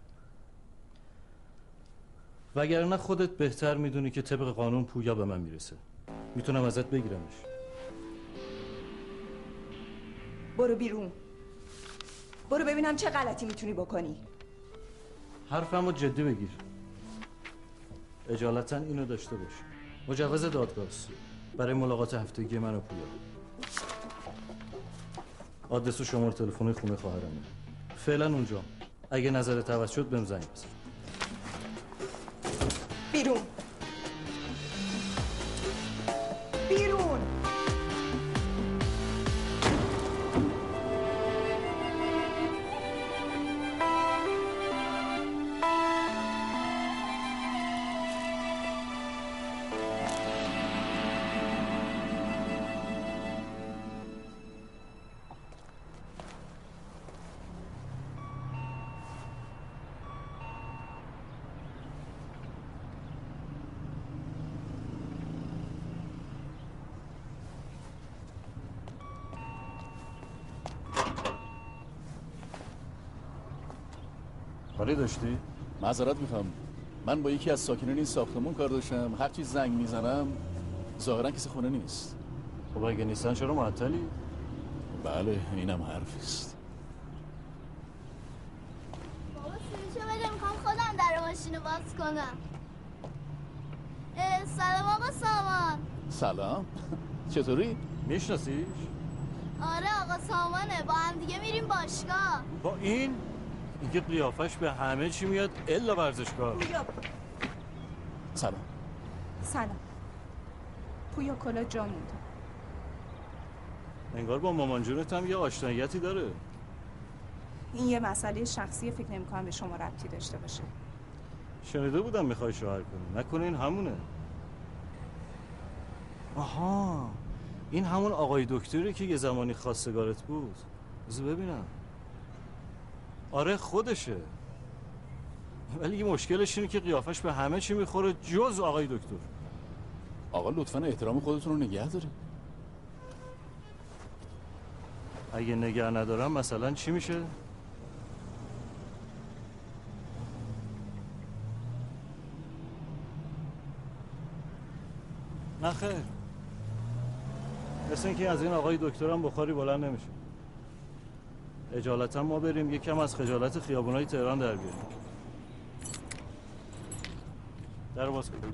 وگرنه خودت بهتر میدونی که طبق قانون پویا به من میرسه. میتونم ازت بگیرمش. برو بیرون. برو ببینم چه غلطی میتونی بکنی. حرفمو جدی بگیر. اجالتا اینو داشته باش. مجوز دادگاه برای ملاقات هفتگی من و پویا. آدرس و شماره تلفن خونه خواهرمه. فعلا اونجا. اگه نظرت عوض شد بهم زنگ بزن. بیرون. بیرون. کاری داشتی؟ معذرت میخوام. من با یکی از ساکنین این ساختمون کار داشتم. هر چی زنگ میزنم ظاهرا کسی خونه نیست. خب اگه نیستن چرا معطلی؟ بله اینم حرفیست. بابا سویچو بده، میخوام خودم در ماشینو باز کنم. سلام آقا سامان. سلام. چطوری؟ میشناسیش؟ آره آقا سامانه، با هم دیگه میریم باشگاه. با این؟ اینکه قیافش به همه چی میاد الا ورزشگاه. پویا. سلام. سلام. پویا کلا جا مونده. انگار با مامان جونت هم یه آشناییتی داره. این یه مسئله شخصی، فکر نمی‌کنم به شما ربطی داشته باشه. شنیده بودم میخوای شوهر کنی. نکنه این همونه. آها، این همون آقای دکتری که یه زمانی خواستگارت بود. بذار ببینم. آره خودشه. ولی یه مشکلش اینه که قیافش به همه چی میخوره جز آقای دکتر. آقا لطفاً احترام خودتون رو نگه دارید. اگه نگه ندارم مثلا چی میشه؟ نه خیر. مثل اینکه از این آقای دکترم بخاری بلند نمیشه. اجالتا ما بریم یکم از خجالت خیابونای تهران در بیاریم. در باز کن.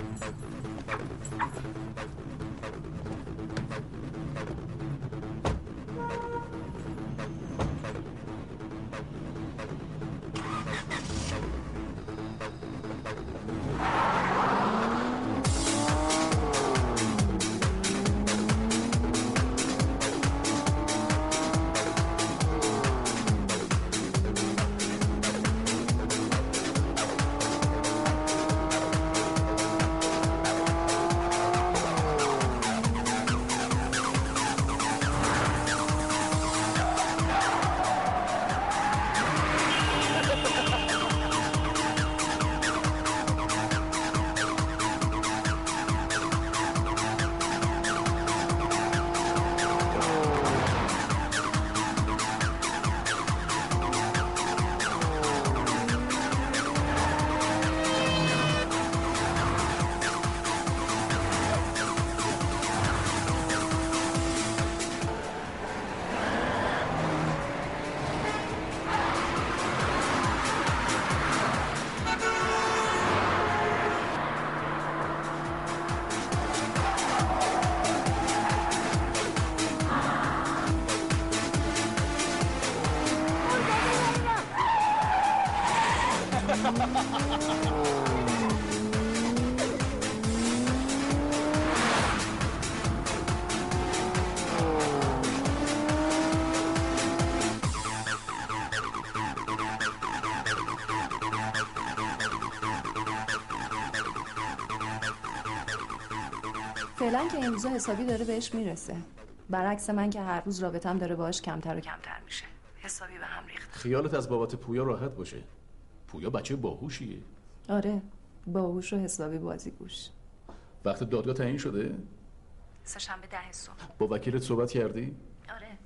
فعلا که امروزا حسابی داره بهش میرسه. برعکس من که هر روز رابطم داره باهاش کمتر و کمتر میشه. حسابی به هم ریخت. خیالت از بابت پویا راحت باشه. پویا بچه باهوشیه. آره، باهوش و حسابی بازیگوش. وقت دادگاه تعیین شده؟ سه‌شنبه ده صبح. با وکیلت صحبت کردی؟ آره.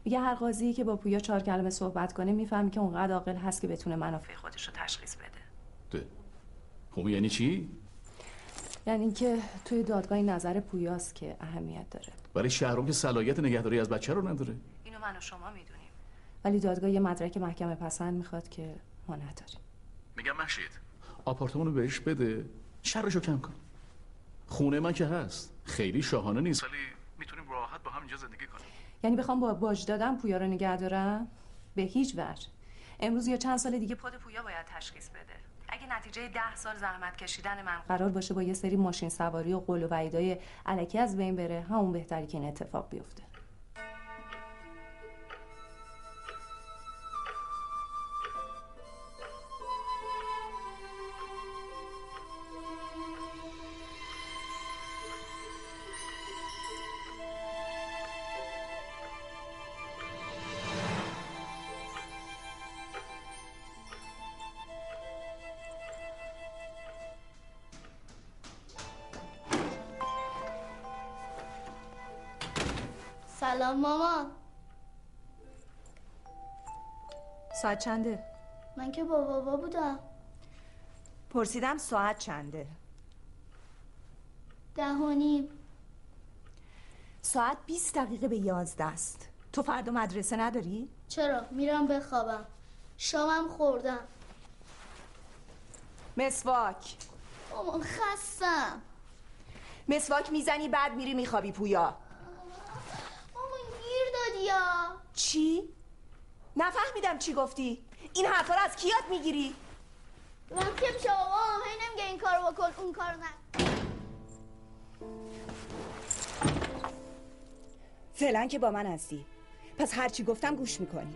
دیگه هر قاضی که با پویا چهار کلمه صحبت کنه میفهمی که اونقدر عاقل هست که بتونه منافع خودش رو تشخیص بده. ده. خب یعنی چی؟ یعنی اینکه توی دادگاه این نظر پویاست که اهمیت داره. ولی شهرام که صلاحیت نگهداری از بچه رو نداره. اینو من و شما میدونیم. ولی دادگاه یه مدرک محکمه پسند میخواد که ما نداریم. میگم مشید آپارتمانو بهش بده، شرشو کم کن. خونه من که هست، خیلی شاهانه نیست ولی میتونیم راحت با هم اینجا زندگی کنیم. یعنی بخوام با باج دادم پویا رو نگه دارم؟ به هیچ وجه. امروز یا چند سال دیگه پد پویا باید تشخیص بده. اگه نتیجه ده سال زحمت کشیدن من قرار باشه با یه سری ماشین سواری و قول و وعیدای الکی از بین بره، همون بهتری که این اتفاق بیفته. سلام مامان. ساعت چنده؟ من که با بابا بودم. پرسیدم ساعت چنده؟ ده و نیم. ساعت بیست دقیقه به یازده است. تو فردا مدرسه نداری؟ چرا؟ میرم بخوابم. شامم خوردم. مسواک. مامان خستم. مسواک میزنی بعد میری میخوابی پویا. یا چی؟ نفهمیدم چی گفتی؟ این حرفا رو از کی یاد میگیری؟ من که میشه بابا هی نمیگه این کارو بکن اون کارو نه. فعلا که با من هستی، پس هر چی گفتم گوش میکنی.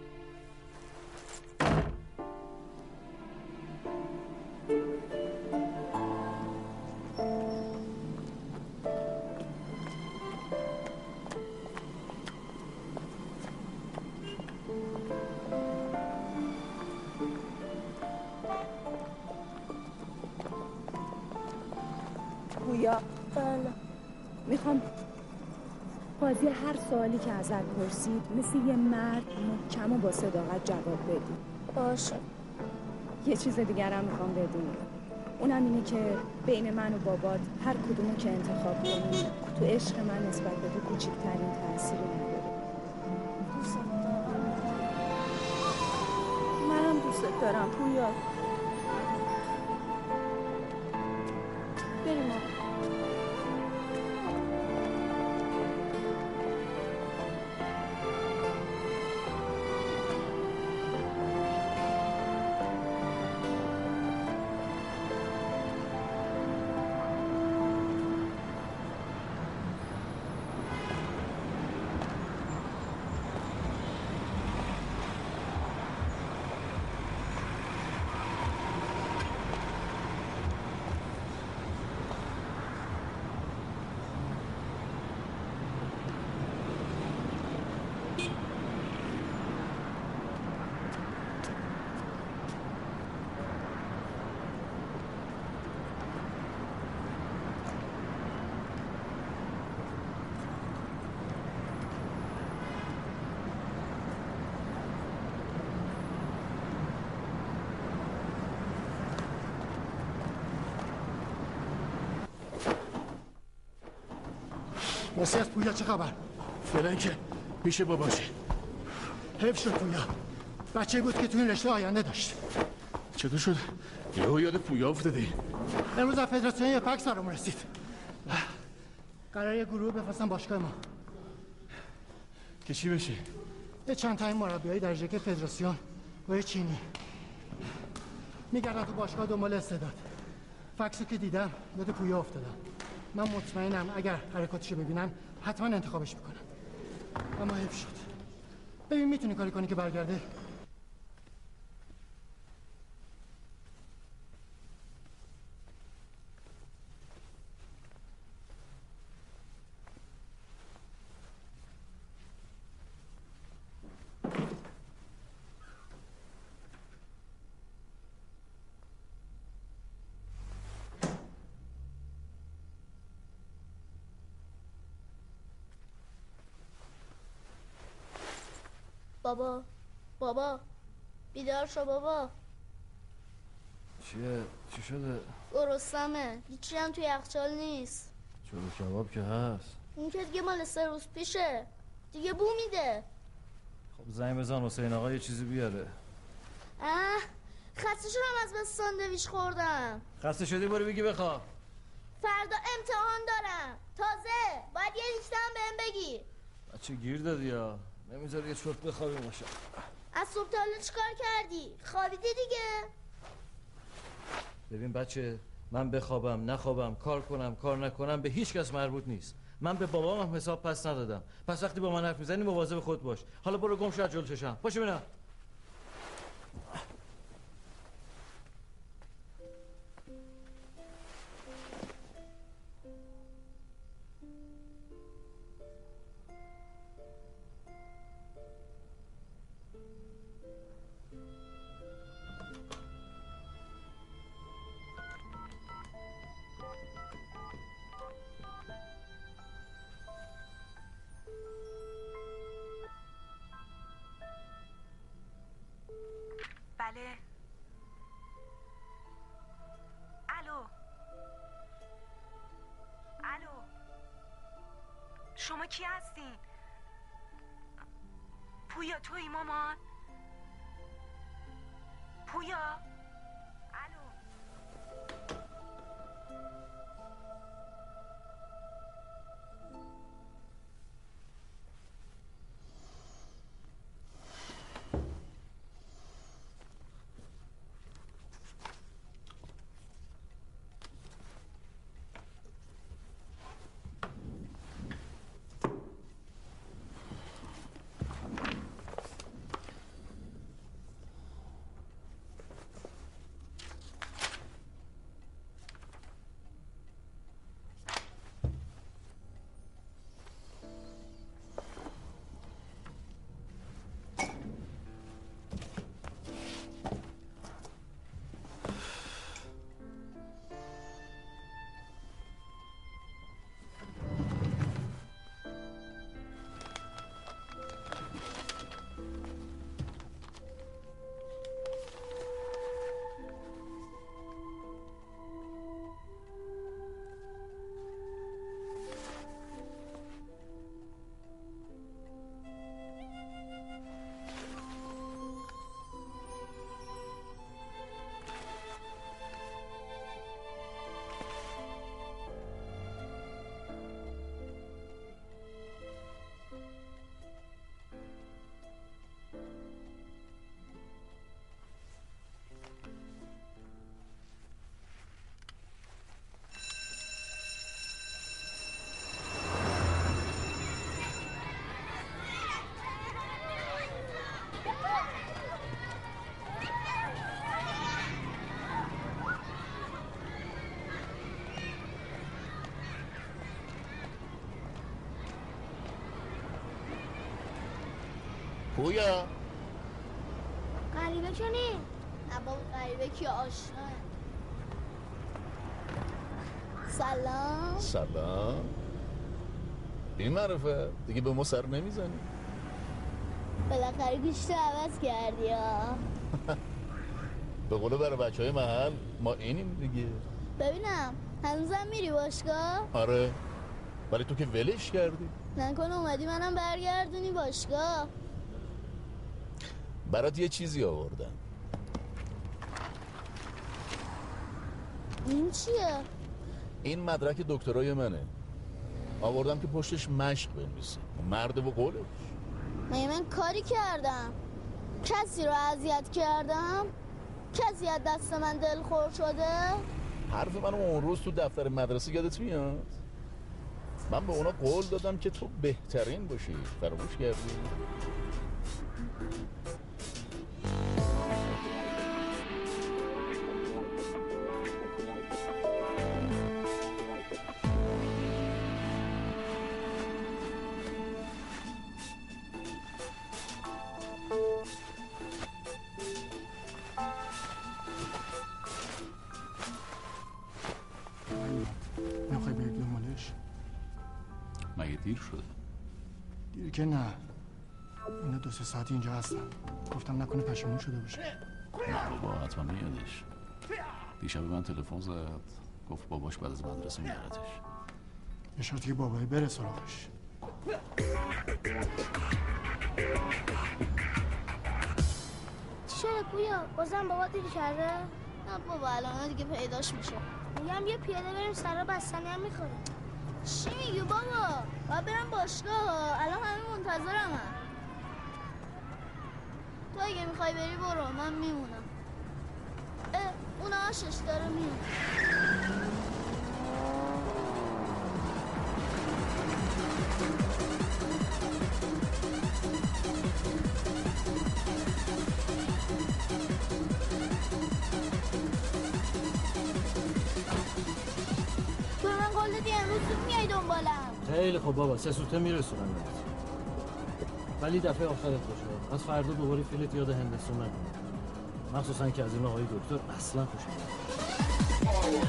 پویا، بله. میخوام قاضی هر سوالی که ازت پرسید مثل یه مرد محکم و با صداقت جواب بدی. باشه. یه چیز دیگر هم میخوام بدونی، اونم اینه که بین من و بابات هر کدومو که انتخاب کنی تو عشق من نسبت به تو کوچکترین تأثیری نداره. دوست دارم. منم دوست دارم پویا. بریم ما. واسه از پویا چه خبر؟ فعلا که پیش باباشه. حیف شد پویا، بچه بود که تو این رشته آینده داشت. چطور شد؟ یهو یاد پویا افتادی؟ امروز از فدراسیون یه فکس برام رسید. قرار یه گروه بفرستن باشگاه ما. که چی بشه؟ یه چند تا این مربیای درجه که فدراسیون با یه چینی میگردن تو باشگاه دنبال استعداد. فکسو که دیدم یاد پویا افتادم. من مطمئنم اگر حرکاتشو ببینن حتما انتخابش میکنن. اما حیف شد. ببین میتونی کاری کنی که برگرده؟ بابا بابا بیدار شو بابا. چیه؟ چی شده؟ گرسنمه، هیچی هم توی یخچال نیست. چلو کباب که هست. اون که دیگه مال سه روز پیشه، دیگه بو میده. خب زنگ بزن حسین آقا یه چیزی بیاره. اه خسته شدم از بس ساندویچ خوردم. خسته شدی برو بگی بخواب. فردا امتحان دارم، تازه باید یه لیستم بهم بگی. بچه گیر دادی یا نمیذاری یه چرت بخوابی باشه. از صبح تا حالا چیکار کردی؟ خوابیدی دیگه. ببین بچه، من بخوابم نخوابم، کار کنم کار نکنم به هیچ کس مربوط نیست. من به بابام هم حساب پس ندادم. پس وقتی با من حرف میزنی مواظب خود باش. حالا برو گم شو از جلو چشم. باشه ببینم. بله. الو الو شما کی هستین؟ پویا تویی مامان؟ پویا؟ الو پویا غریبه که نی؟ نه بابا غریبه که آشنا. سلام. سلام. این معرفه دیگه به ما سر نمیزنی؟ بالاخره گوشتو عوض کردی ها. به قوله برای بچه های محل ما اینیم دیگه. ببینم هنوزم میری باشگاه؟ آره ولی تو که ولش کردی. نکنه اومدی منم برگردونی باشگاه. برات یه چیزی آوردم. این چیه؟ این مدرک دکترای منه. آوردم که پشتش مشق بنویسی. مرد و قولش. مگه من کاری کردم؟ کسی رو اذیت کردم؟ کسی از دست من دلخور شده؟ حرف منو اون روز تو دفتر مدرسه یادت میاد؟ من به اونا قول دادم که تو بهترین باشی. فراموش کردی؟ نمیخوای بری دنبالش؟ مگه دیر شده؟ دیر که نه الان دو سه ساعتی اینجا هستم. گفتم نکنه پشیمون شده باشه. بابا حتما میادش. دیشب به من تلفن زد گفت باباش بعد از مدرسه میارتش. به شرطی که بابای بره سراغش. چی شده پویا؟ بازم بابا دیگه کرده؟ نه بابا الان دیگه پیداش میشه. میگم یه پیاده بریم سرا بستنی هم میخوره. چی میگی بابا؟ باید برم باشگاه. الان همه منتظرم هم. تو اگه میخوای بری برو، من میمونم. اه اون آشش داره میاد. تو من قول دادی امروز زود میای دنبالم. خیلی خب بابا، سه سوته میرسونم. ولی دفعه آخرت باشه. از فردا دوباره فیلت یاد هندستون نکنه. مخصوصا که از این آقای دکتر اصلا خوشم نمیاد.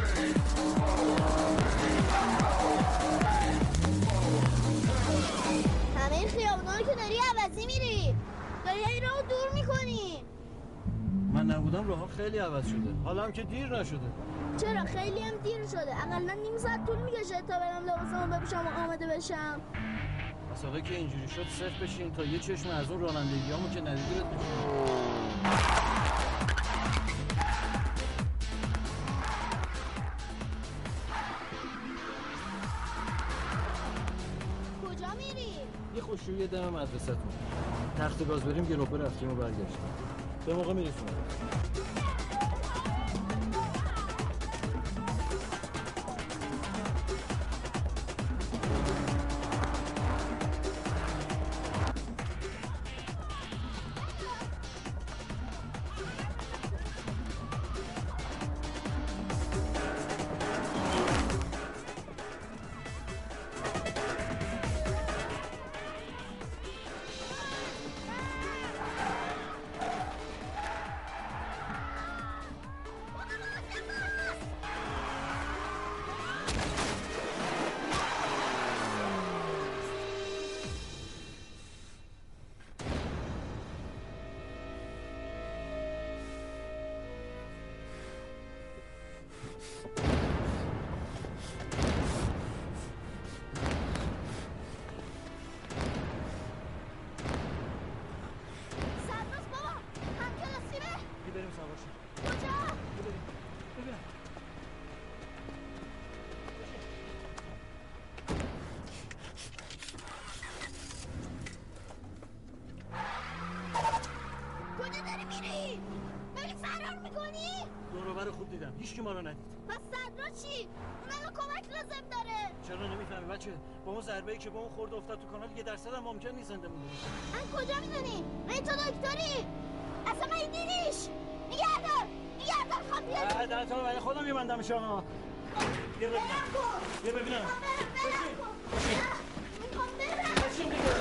همه این خیابونا رو که داری عوضی میری. داری این راهو دور میکنی. من نبودم راه خیلی عوض شده. حالا هم که دیر نشده. چرا خیلی هم دیر شده. اقلا نیم ساعت طول میکشه تا برم لباسمو بپوشم و آماده بشم. حالا که اینجوری شد صفر بشین تا یه چشم از اون رانندگیامو که ندیدی بهت بشین. کجا میری؟ یه خوشرویی دم مدرسه‌تون. تخت گاز بریم گلوپه رفتیم و برگشتیم. به موقع میرسونم. هیچکی ما رو ندید. پس صدرا چی؟ اونم کمک لازم داره. چرا نمیفهمی بچه؟ با اون ضربه‌ای که با اون خورد افتاد تو کانال یه درصد هم ممکن نیست زنده مونده باشه. من کجا میدونی؟ من تو دکتری. اصلا من دیدیش. نگهدار. نگهدار خواهم بیاد. اه در تو برای خودم میبندم شما. بیا ببینم. بیا ببینم. میخوام برم. بشین دیگه.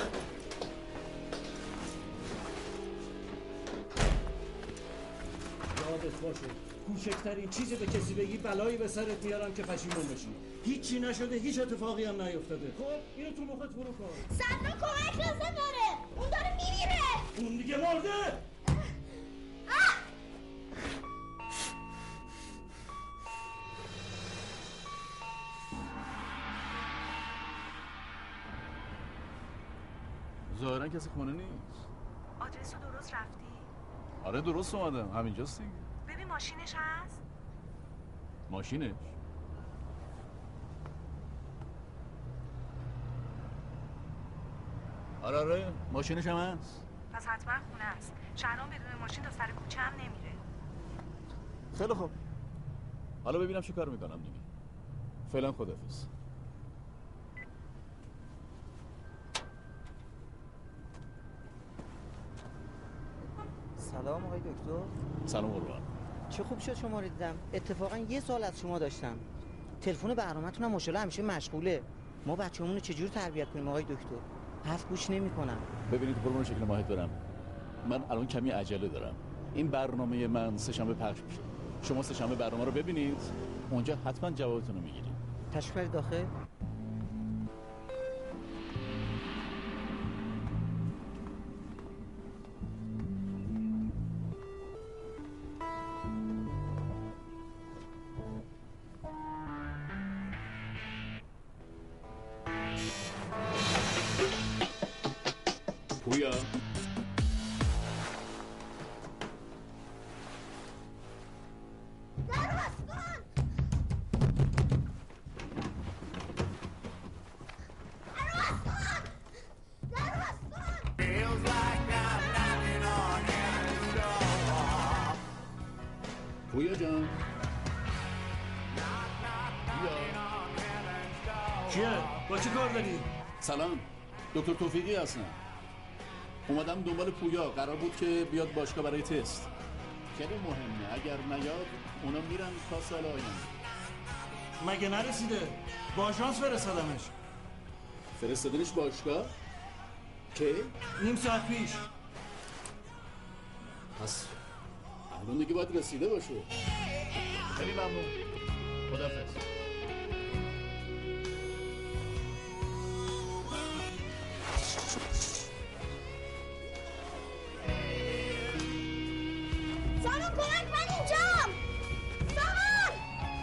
یادت باشه کوچکترین چیزی به کسی بگی بلایی به سرت میارم که پشیمون بشی. هیچی نشده، هیچ اتفاقی هم نیفتاده. خب اینو تو مخت فرو کن. صدرا کمک لازم داره. اون داره میمیره. اون دیگه مرده. ظاهرا کسی خونه نیست. آدرس رو درست رفتی؟ آره درست اومدم، همینجاست دیگه. ببین ماشینش هست؟ ماشینش؟ آره آره ماشینش هم هست. پس حتما خونه است. شهرام بدون ماشین تا سر کوچه هم نمیره. خیلی خوب. حالا ببینم چی کار میکنم دیگه. فعلا خداحافظ. سلام آقای دکتر. سلام قربان. چه خوب شد شما رو دیدم. اتفاقا یه سال از شما داشتم. تلفن برنامه‌تون هم ماشاءالله همیشه مشغوله. ما بچه‌مون رو چجوری تربیت کنیم آقای دکتر؟ حرف گوش نمی‌کنن. ببینید قربان شکل ماهت برم. من الان کمی عجله دارم. این برنامه من سه شنبه پخش میشه. شما سه شنبه برنامه رو ببینید. اونجا حتما جوابتون رو میگیرید. تشریف داخل. پویا پویا جان چیه؟ با چه کار داری؟ سلام، دکتر توفیقی هستم. اومدم دنبال پویا، قرار بود که بیاد باشگاه برای تست. خیلی مهمه، اگر نیاد اونا میرن تا سال آینده. مگه نرسیده؟ با آژانس فرستادمش. فرستادنش باشگاه؟ که؟ نیم ساعت پیش. پس الان دیگه باید رسیده باشه. خیلی ممنون. خداحافظ. سامان کمک، من اینجام. سامان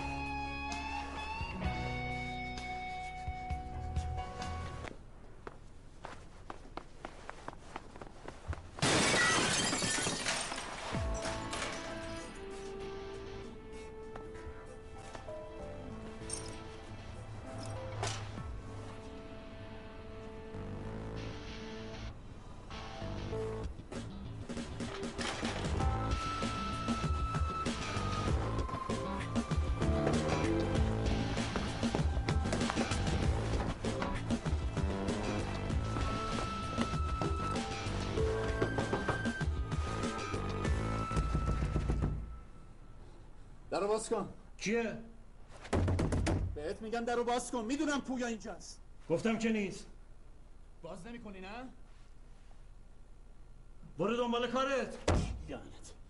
درو باز کن. کیه؟ بهت میگم درو باز کن. میدونم پویا اینجاست. گفتم که نیست. باز نمی کنی نه؟ برو دنبال کارت. لعنت.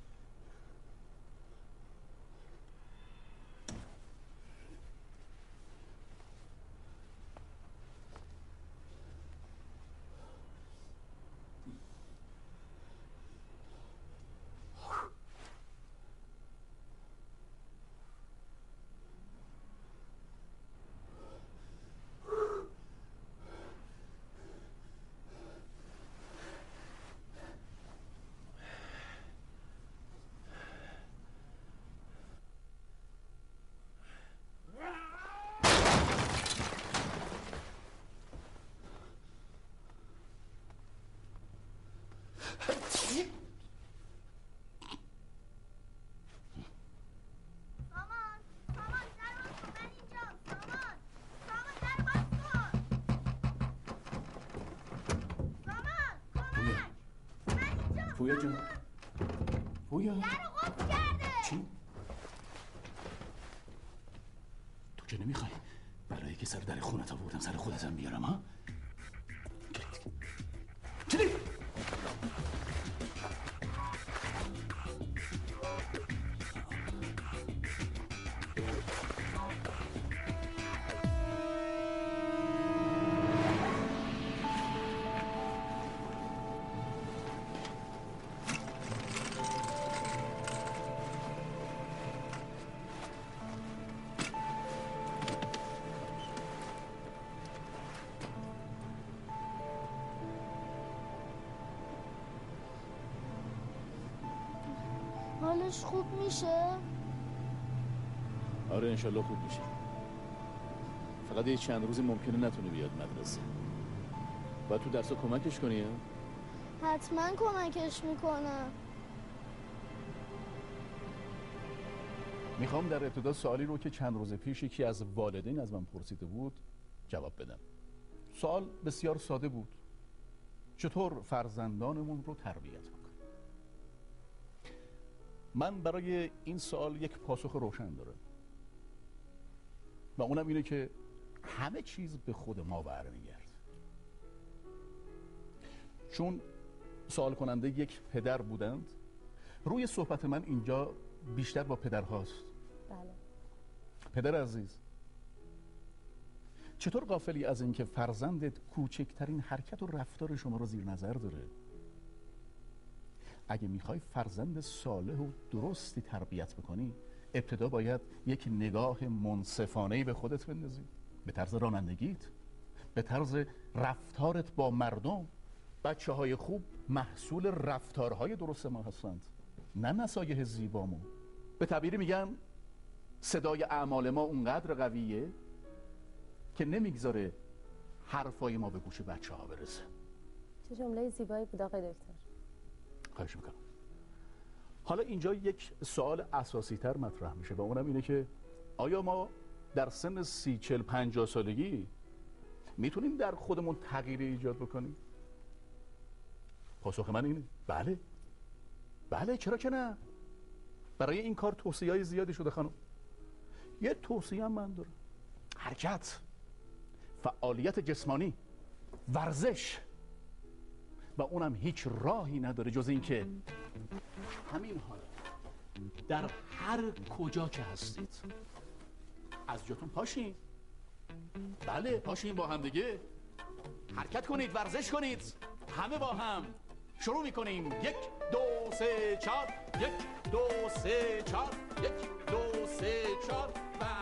پویا جان، پویا درو قفل کرده. چی؟ تو که نمیخوای برای که سر در خونت آوردم سر خودتم بیارم ها؟ کلید حالش خوب میشه؟ آره انشالله خوب میشه. فقط یه چند روزی ممکنه نتونه بیاد مدرسه. باید تو درسا کمکش کنی ها؟ حتما کمکش میکنم. میخوام در ابتدا سوالی رو که چند روز پیش یکی از والدین از من پرسیده بود جواب بدم. سوال بسیار ساده بود. چطور فرزندانمون رو تربیت کنیم؟ من برای این سوال یک پاسخ روشن دارم و اونم اینه که همه چیز به خود ما برمیگرده. چون سوال کننده یک پدر بودند، روی صحبت من اینجا بیشتر با پدر هاست. بله. پدر عزیز، چطور غافلی از اینکه فرزندت کوچکترین حرکت و رفتار شما رو زیر نظر داره؟ اگه میخوای فرزند صالح و درستی تربیت بکنی، ابتدا باید یک نگاه منصفانه‌ای به خودت بندازی، به طرز رانندگیت، به طرز رفتارت با مردم، بچه های خوب محصول رفتارهای درست ما هستند، نه نصایح زیبامون. به تعبیری میگن صدای اعمال ما اونقدر قویه که نمیگذاره حرفای ما به گوش بچه ها برسه. چه جمله زیبایی بود آقای دکتر. خواهش میکنم. حالا اینجا یک سوال اساسی تر مطرح میشه و اونم اینه که آیا ما در سن سی چل پنجاه سالگی میتونیم در خودمون تغییری ایجاد بکنیم؟ پاسخ من اینه بله. بله، چرا که نه؟ برای این کار توصیه‌های زیادی شده خانم. یه توصیه هم من دارم: حرکت، فعالیت جسمانی، ورزش. و اونم هیچ راهی نداره جز این که همین حالا در هر کجا که هستید از جاتون پاشین. بله، پاشین با هم دیگه، حرکت کنید، ورزش کنید. همه با هم شروع میکنیم. یک دو سه چهار، یک دو سه چهار، یک دو سه چهار.